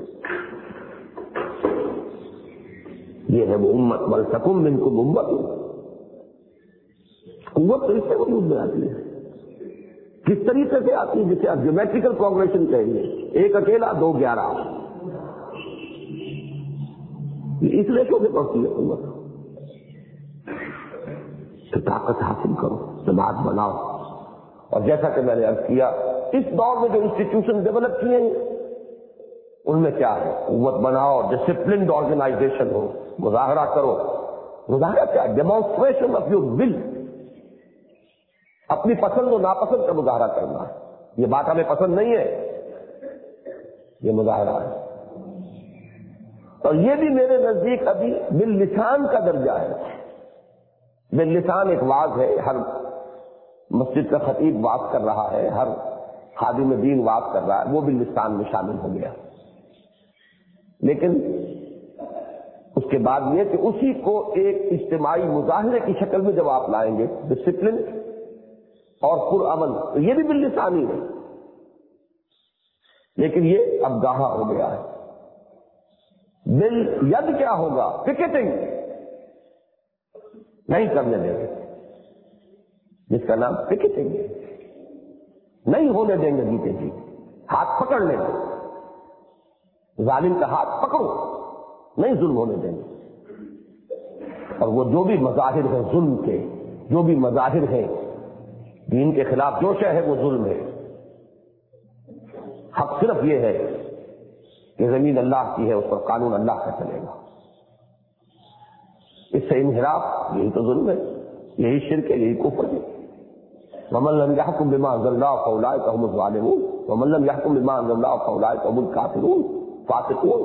یہ ہے وہ امت، ولتکن منکم امۃ قوت تو اس سے وجود میں آتی ہے. کس طریقے سے آتی ہے؟ جسے آپ جیومیٹریکل پروگریشن کہیں گے. ایک اکیلا دو گیارہ، اس ریشو سے پڑتی ہے قوت. تو طاقت حاصل کرو، جماعت بناؤ. اور جیسا کہ میں نے عرض کیا، اس دور میں جو انسٹیٹیوشن ڈیولپ کیے ہیں ان میں کیا ہے؟ قوت بناؤ، ڈسپلنڈ آرگنائزیشن ہو، مظاہرہ کرو. مظاہرہ کیا؟ Demonstration of your will. اپنی پسند و ناپسند کا مظاہرہ کرنا. یہ بات ہمیں پسند نہیں ہے، یہ مظاہرہ ہے. اور یہ بھی میرے نزدیک ابھی باللسان کا درجہ ہے. باللسان ایک واعظ ہے، ہر مسجد کا خطیب واعظ کر رہا ہے، ہر خادم دین واعظ کر رہا ہے، وہ باللسان میں شامل ہو گیا. لیکن اس کے بعد یہ کہ اسی کو ایک اجتماعی مظاہرے کی شکل میں جب آپ لائیں گے، ڈسپلن اور پرامن، تو یہ بھی باللسان ہی ہے. لیکن یہ اب گاہا ہو گیا ہے. بل ید کیا ہوگا؟ پکیٹنگ نہیں کرنے دیں گے، جس کا نام پکیٹنگ ہے. نہیں ہونے دیں گے جیتے جی. ہاتھ پکڑ لیں گے، ظالم کا ہاتھ پکڑو، نہیں ظلم ہونے دیں گے. اور وہ جو بھی مظاہر ہیں ظلم کے، جو بھی مظاہر ہیں دین کے خلاف جو شے ہے وہ ظلم ہے. حق صرف یہ ہے کہ زمین اللہ کی ہے، اس پر قانون اللہ کا چلے گا. اس سے انحراف، یہی تو ظلم ہے، یہی شرک ہے، یہی کفر ہے. ومن لم يحكم بما انزل الله فاولئك هم الظالمون ومن لم يحكم بما انزل الله فاولئك هم الكافرون فاسقون.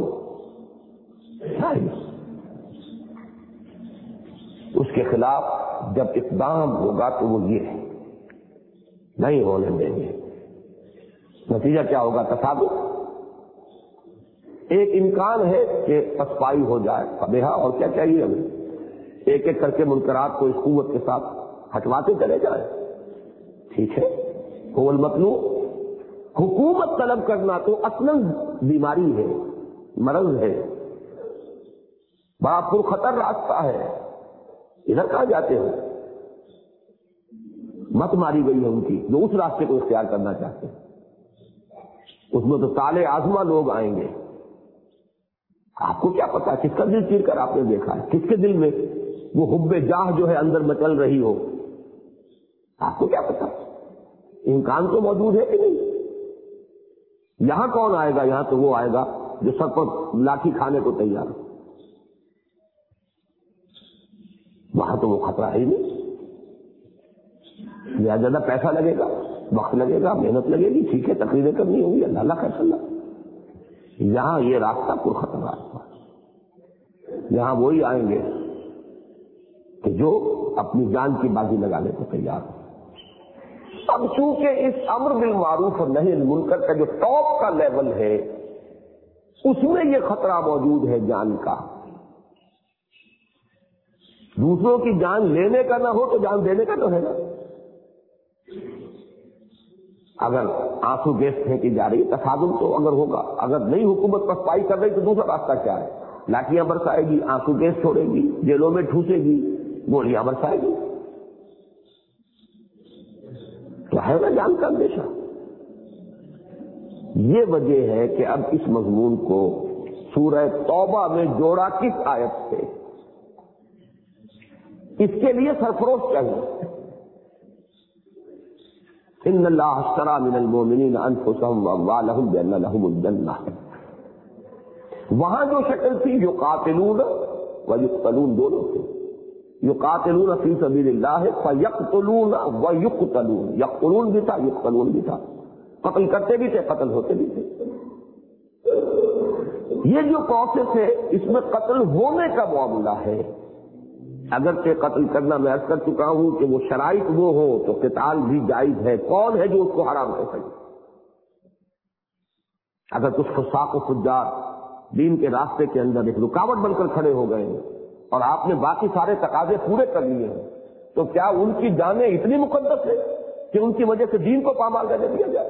اس کے خلاف جب اقدام ہوگا تو وہ یہ ہے، نہیں ہونے دیں گے. نتیجہ کیا ہوگا؟ تصادم. ایک امکان ہے کہ پسپائی ہو جائے، فبیہا، اور کیا چاہیے ہمیں؟ ایک ایک کر کے منکرات کو اس قوت کے ساتھ ہٹواتے چلے جائیں. ٹھیک ہے، هو المطلوب. حکومت طلب کرنا تو اصلاً بیماری ہے، مرض ہے، بڑا پرخطر راستہ ہے. ادھر کہاں جاتے ہو؟ مت ماری گئی ہے ان کی جو اس راستے کو اختیار کرنا چاہتے ہیں. اس میں تو تالے آزما لوگ آئیں گے. آپ کو کیا پتا کس کا دل چیر کر آپ نے دیکھا ہے، کس کے دل میں وہ حب جاہ جو ہے اندر مچل رہی ہو. آپ کو کیا پتا؟ امکان تو موجود ہے کہ نہیں. یہاں کون آئے گا؟ یہاں تو وہ آئے گا جو سب پر لاٹھی کھانے کو تیار ہو. وہاں تو وہ خطرہ ہے ہی نہیں. زیادہ پیسہ لگے گا، وقت لگے گا، محنت لگے گی، ٹھیک ہے، تقریریں کرنی ہوگی، اللہ اللہ کا فیصلہ. یہاں یہ راستہ پرخطر راستہ. یہاں وہی آئیں گے کہ جو اپنی جان کی بازی لگانے کو تیار ہو. اب چونکہ اس امر بالمعروف اور نہی عن المنکر کا جو ٹاپ کا لیول ہے اس میں یہ خطرہ موجود ہے جان کا. دوسروں کی جان لینے کا نہ ہو تو جان دینے کا تو ہے نا. اگر آنسو گیس پھینکی جا رہی، تصادم تو اگر ہوگا. اگر نہیں حکومت پسپائی کر رہی تو دوسرا راستہ کیا ہے؟ لاٹیاں برسائے گی، آنسو گیس چھوڑے گی، جیلوں میں ٹھوسے گی، گولیاں برسائے گی. تو ہے نا جان کا اندیشہ. یہ وجہ ہے کہ اب اس مضمون کو سورہ توبہ میں جوڑا کس آیت سے؟ اس کے لیے سرفروش چاہیے. ان اللہ اشترى من المؤمنین انفسهم واموالهم بان لهم الجنہ. وہاں جو شکل تھی یقاتلون ویقتلون دونوں تھے. یقاتلون فی سبیل اللہ فیقتلون ویقتلون. یقتلون بھی تھا، یقتلون بھی تھا. قتل کرتے بھی تھے، قتل ہوتے بھی تھے. یہ جو پروسیس ہے اس میں قتل ہونے کا معاملہ ہے. اگرچہ قتل کرنا میں عرض کر چکا ہوں کہ وہ شرائط وہ ہو تو قتال بھی جائز ہے. کون ہے جو اس کو حرام کر سکے؟ اگر کچھ فساق و فجار دین کے راستے کے اندر ایک رکاوٹ بن کر کھڑے ہو گئے ہیں اور آپ نے باقی سارے تقاضے پورے کر لیے ہیں تو کیا ان کی جانیں اتنی مقدس ہے کہ ان کی وجہ سے دین کو پامال کرنے دیا جائے؟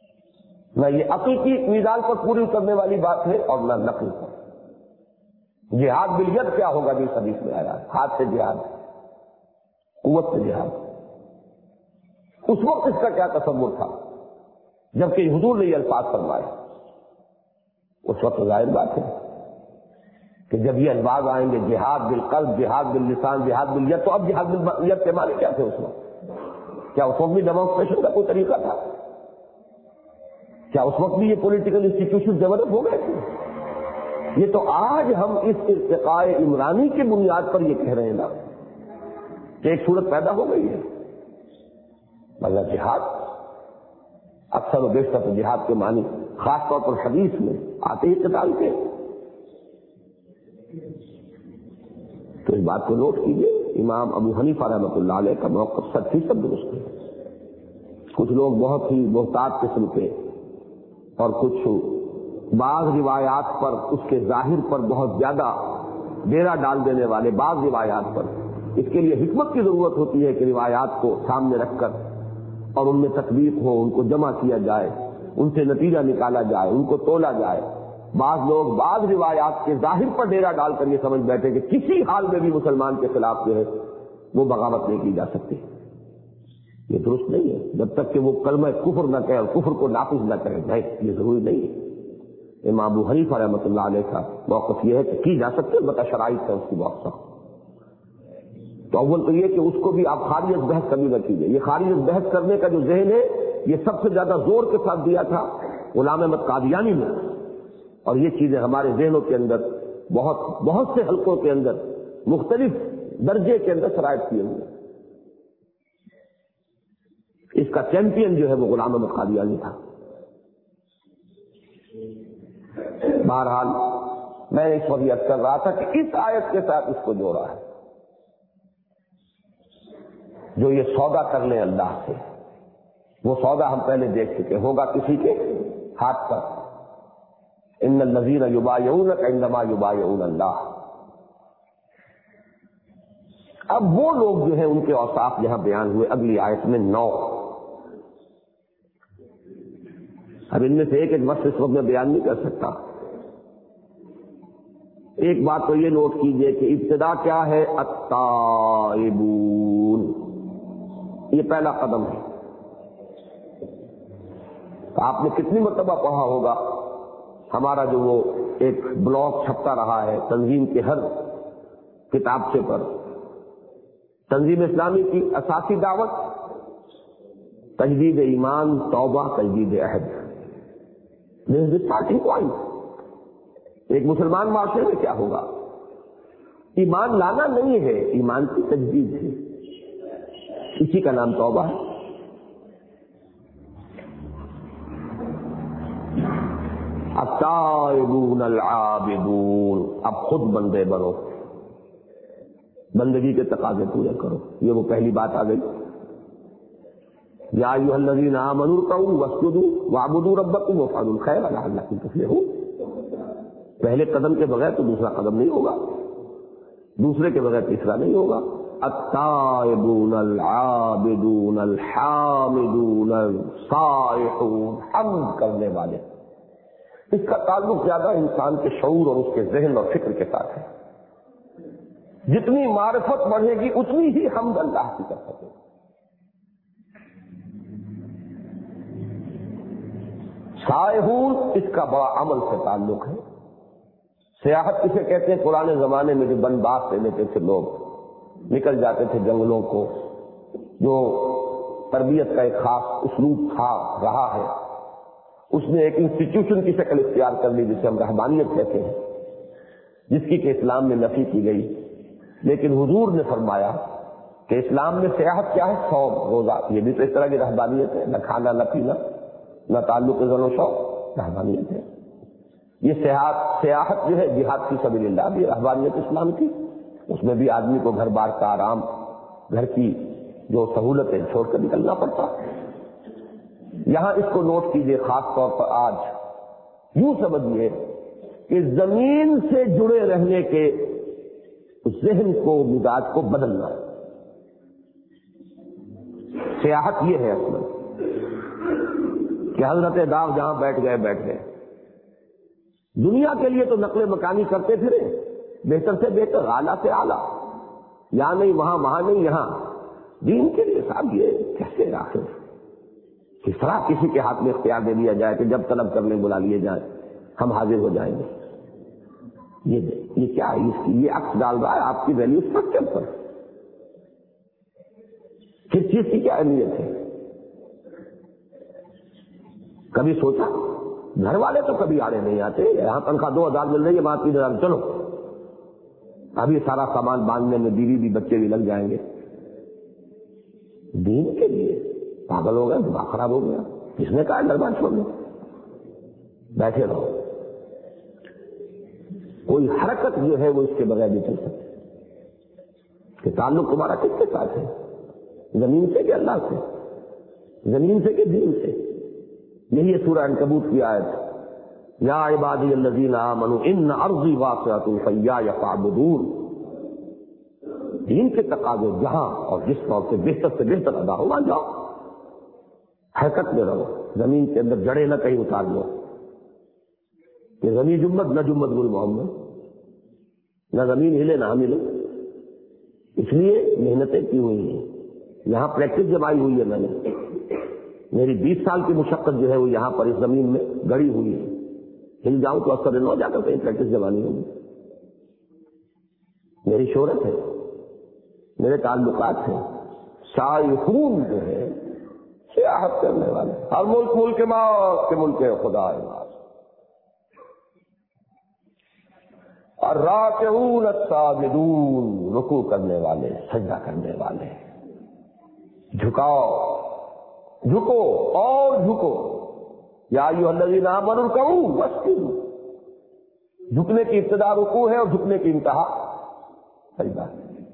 نہ یہ عقل کی میزان پر پوری کرنے والی بات ہے اور نہ نقل پر. جہاد بالید کیا ہوگا جس حدیث میں آیا، ہاتھ سے جہاد، قوت سے جہاد. اس وقت اس کا کیا تصور تھا جبکہ حضور نے یہ الفاظ فرمائے؟ اس وقت ظاہر بات ہے کہ جب یہ الفاظ آئیں گے جہاد بالقلب، جہاد باللسان، جہاد بالید، تو اب جہاد بالید کے معنی کیا تھے اس وقت؟ کیا اس وقت بھی ڈیمانسٹریشن کا کوئی طریقہ تھا؟ کیا اس وقت بھی یہ پولیٹیکل انسٹیٹیوشن ڈیولپ ہو گئے تھے؟ یہ تو آج ہم اس ارتقاء عمرانی کی بنیاد پر یہ کہہ رہے ہیں نا کہ ایک صورت پیدا ہو گئی ہے. مگر جہاد اکثر و بیشتر تو جہاد کے معنی خاص طور پر حدیث میں آتے ہی قتال کے. تو اس بات کو نوٹ کیجیے، امام ابو حنیفہ رحمۃ اللہ علیہ کا موقف صد فیصد درست ہے. کچھ لوگ بہت ہی محتاط قسم کے اور کچھ بعض روایات پر اس کے ظاہر پر بہت زیادہ ڈیرا ڈال دینے والے، بعض روایات پر اس کے لیے حکمت کی ضرورت ہوتی ہے کہ روایات کو سامنے رکھ کر اور ان میں تطبیق ہو، ان کو جمع کیا جائے، ان سے نتیجہ نکالا جائے، ان کو تولا جائے. بعض لوگ بعض روایات کے ظاہر پر ڈیرا ڈال کر یہ سمجھ بیٹھے کہ کسی حال میں بھی مسلمان کے خلاف جو ہے وہ بغاوت نہیں کی جا سکتی. یہ درست نہیں ہے جب تک کہ وہ کلمہ کفر نہ کہے اور کفر کو نافذ نہ کرے. نہیں، یہ ضروری نہیں ہے. امام ابو حنیفہ رحمۃ اللہ علیہ کا موقف یہ ہے کہ کی جا سکتی ہے، بتا شرائط ہے اس کی بہت سخت. تو اول تو یہ کہ اس کو بھی آپ خارج بحث کبھی نہ کیجیے. یہ خارج بحث کرنے کا جو ذہن ہے یہ سب سے زیادہ زور کے ساتھ دیا تھا غلام احمد قادیانی نے، اور یہ چیزیں ہمارے ذہنوں کے اندر بہت بہت سے حلقوں کے اندر مختلف درجے کے اندر شرائط کیے ہوئے. اس کا چیمپئن جو ہے وہ غلام احمد قادیانی تھا. بہرحال میں اس وقت عرض کر رہا تھا کہ اس آیت کے ساتھ اس کو جوڑا ہے. جو یہ سودا کر لیں اللہ سے، وہ سودا ہم پہلے دیکھ چکے، ہوگا کسی کے ہاتھ پر. ان الذین یبایعونک انما یبایعون اللہ. اب وہ لوگ جو ہیں ان کے اوصاف یہاں بیان ہوئے اگلی آیت میں نو. اب ان میں سے ایک ایک وقت اس وقت میں بیان نہیں کر سکتا. ایک بات تو یہ نوٹ کیجئے کہ ابتدا کیا ہے؟ التائبون. یہ پہلا قدم ہے. آپ نے کتنی مرتبہ پڑھا ہوگا، ہمارا جو وہ ایک بلاگ چھپتا رہا ہے تنظیم کے ہر کتابچے پر، تنظیم اسلامی کی اساسی دعوت تجدید ایمان، توبہ، تجدید عہد. This is the starting point. ایک مسلمان معاشرے میں کیا ہوگا؟ ایمان لانا نہیں ہے، ایمان کی تجدید ہے. اسی کا نام توبہ ہے. التائبون العابدون. اب خود بندے بنو، بندگی کے تقاضے پورے کرو. یہ وہ پہلی بات آ گئی. یا ایھا الذین آمنوا ارکعوا واسجدوا واعبدوا ربکم وافعلوا الخیر لعلکم تفلحون. پہلے قدم کے بغیر تو دوسرا قدم نہیں ہوگا، دوسرے کے بغیر تیسرا نہیں ہوگا. التائبون العابدون الحامدون الصائحون، حمد کرنے والے. اس کا تعلق زیادہ انسان کے شعور اور اس کے ذہن اور فکر کے ساتھ ہے. جتنی معرفت بڑھے گی اتنی ہی حمد اللہ کی کر سکے. سائحون اس کا بڑا عمل سے تعلق ہے. سیاحت کسے کہتے ہیں؟ پرانے زمانے میں جو بن باس سے لیتے تھے لوگ، نکل جاتے تھے جنگلوں کو، جو تربیت کا ایک خاص اسلوب تھا، رہا ہے. اس نے ایک انسٹیٹیوشن کی شکل اختیار کر لی جسے ہم رہبانیت کہتے ہیں، جس کی کہ اسلام میں نفی کی گئی. لیکن حضور نے فرمایا کہ اسلام میں سیاحت کیا ہے؟ صوم، روزہ. یہ بھی تو اس طرح کی رہبانیت ہے، نہ کھانا نہ پینا نہ تعلق زن و شوق، رہبانیت ہے. یہ سیاحت سیاحت جو ہے جہاد فی سبیل اللہ بھی رہبانیت اسلام کی. اس میں بھی آدمی کو گھر بار کا آرام، گھر کی جو سہولتیں چھوڑ کر نکلنا پڑتا. یہاں اس کو نوٹ کیجئے خاص طور پر آج. یوں سمجھیے کہ زمین سے جڑے رہنے کے ذہن کو، مزاج کو بدلنا. سیاحت یہ ہے اصل کہ حضرت داؤ جہاں بیٹھ گئے بیٹھ گئے. دنیا کے لیے تو نقل مکانی کرتے پھرے، بہتر سے بہتر، اعلیٰ سے اعلیٰ، یہاں نہیں وہاں، وہاں نہیں یہاں، دین کے لیے صاحب یہ کیسے آخر کس طرح کسی کے ہاتھ میں اختیار دے دیا جائے کہ جب طلب کرنے بلا لیے جائیں ہم حاضر ہو جائیں گے؟ یہ یہ کیا ہے؟ اس کی یہ عکس ڈال رہا ہے آپ کی ویلیو اسٹرکچر پر. کس چیز کی کیا اہمیت ہے؟ کبھی سوچا؟ گھر والے تو کبھی آڑے نہیں آتے، یہاں تنخواہ دو ہزار مل رہی ہے، وہاں تین ہزار، چلو ابھی سارا سامان باندھنے میں بیوی بھی بچے بھی لگ جائیں گے. دین کے لیے پاگل ہو گئے، دماغ خراب ہو گیا. کس نے کہا دربار چھوڑ لو، بیٹھے رہو. کوئی حرکت جو ہے وہ اس کے بغیر نہیں چل سکتی. کہ تعلق تمہارا کس کے ساتھ ہے؟ زمین سے کہ اللہ سے؟ زمین سے کہ دین سے؟ یہی ہے سورہ عنکبوت کی آیت، یا عبادی الذین آمنوا ان ارضی واسعۃ فایایا فاعبدون. دین کے تقاضے جہاں اور جس طور سے بہتر سے بہتر ادا ہو وہاں جاؤ، حرکت میں رہو، زمین کے اندر جڑے نہ کہیں اتار لو کہ زمین جمد نہ جمد گل محمد، نہ زمین ہلے نہ ہم ہلے. اس لیے محنتیں کی ہوئی ہیں، یہاں پریکٹس جمائی ہوئی ہے. میں نے میری بیس سال کی مشقت جو ہے وہ یہاں پر اس زمین میں گڑی ہوئی ہے. ہل جاؤں تو اثر نہ جا کر کہیں پریکٹس جمانی ہوگی. میری شہرت ہے، میرے تعلقات ہیں. سائحون جو ہے سیاحت کرنے والے، ہر ملک ملک ماں کے ملک خدا ہے. الراکعون الساجدون، رکوع کرنے والے، سجدہ کرنے والے. جھکاؤ، جھکو اور جھکو. یا ایھا الذین آمنوا ارکعوا واسجدوا. جھکنے کی ابتدا رکوع ہے اور جھکنے کی انتہا سجدہ.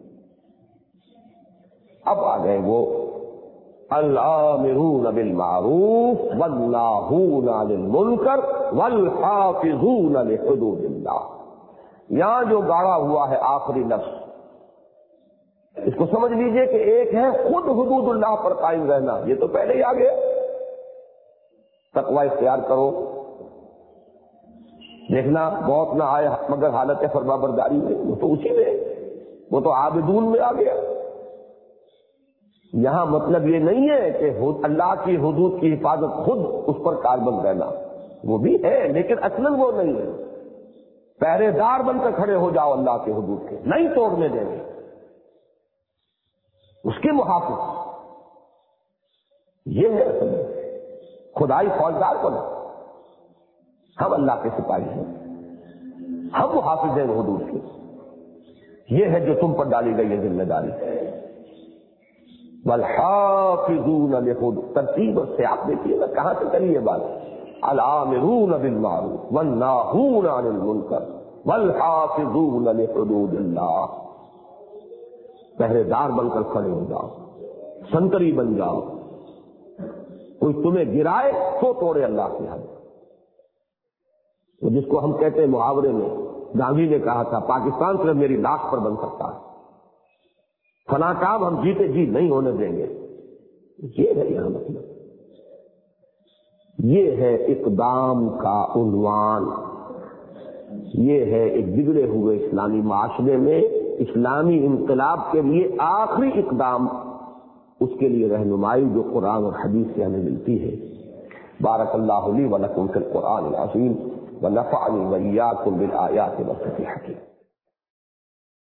اب آ گئے وہ الآمرون بالمعروف والناہون عن المنکر والحافظون لحدود اللہ. یہاں جو گاڑا ہوا ہے آخری لفظ، اس کو سمجھ لیجئے کہ ایک ہے خود حدود اللہ پر قائم رہنا، یہ تو پہلے ہی آ گیا. تقوی اختیار کرو، دیکھنا موت نہ آئے مگر حالت فرمانبرداری میں، وہ تو اسی میں، وہ تو عابدون میں آ گیا. یہاں مطلب یہ نہیں ہے کہ اللہ کی حدود کی حفاظت خود اس پر کاربند رہنا، وہ بھی ہے لیکن اصلاً وہ نہیں ہے. پہرے دار بن کر کھڑے ہو جاؤ اللہ کے حدود کے، نہیں توڑنے دیں گے، اس کے محافظ. یہ ہے اصل میں خدائی فوجدار بنو. ہم اللہ کے سپاہی ہیں، ہم محافظ ہیں حدود کے. یہ ہے جو تم پر ڈالی گئی ہے ذمہ داری. والحافظون لحدود، ترتیب اور سیاق دیکھیے نا کہاں سے کری یہ بات. الآمرون بالمعروف والناہون عن المنکر والحافظون لحدود اللہ. پہرے دار بن کر کھڑے ہو جاؤ، سنتری بن جاؤ. کوئی تمہیں گرائے تو توڑے اللہ کی حد. وہ جس کو ہم کہتے ہیں محاورے میں، گاندھی نے کہا تھا پاکستان صرف میری لاش پر بن سکتا ہے، فلاں کام ہم جیتے جی نہیں ہونے دیں گے. یہ ہے یہاں مطلب، یہ ہے اقدام کا عنوان. یہ ہے ایک بگڑے ہوئے اسلامی معاشرے میں اسلامی انقلاب کے لیے آخری اقدام، اس کے لیے رہنمائی جو قرآن اور حدیث سے ہمیں ملتی ہے. بارک اللہ لی و لکم فی القرآن العظیم ونفعنی وإیاکم بالآیات والذکر الحکیم.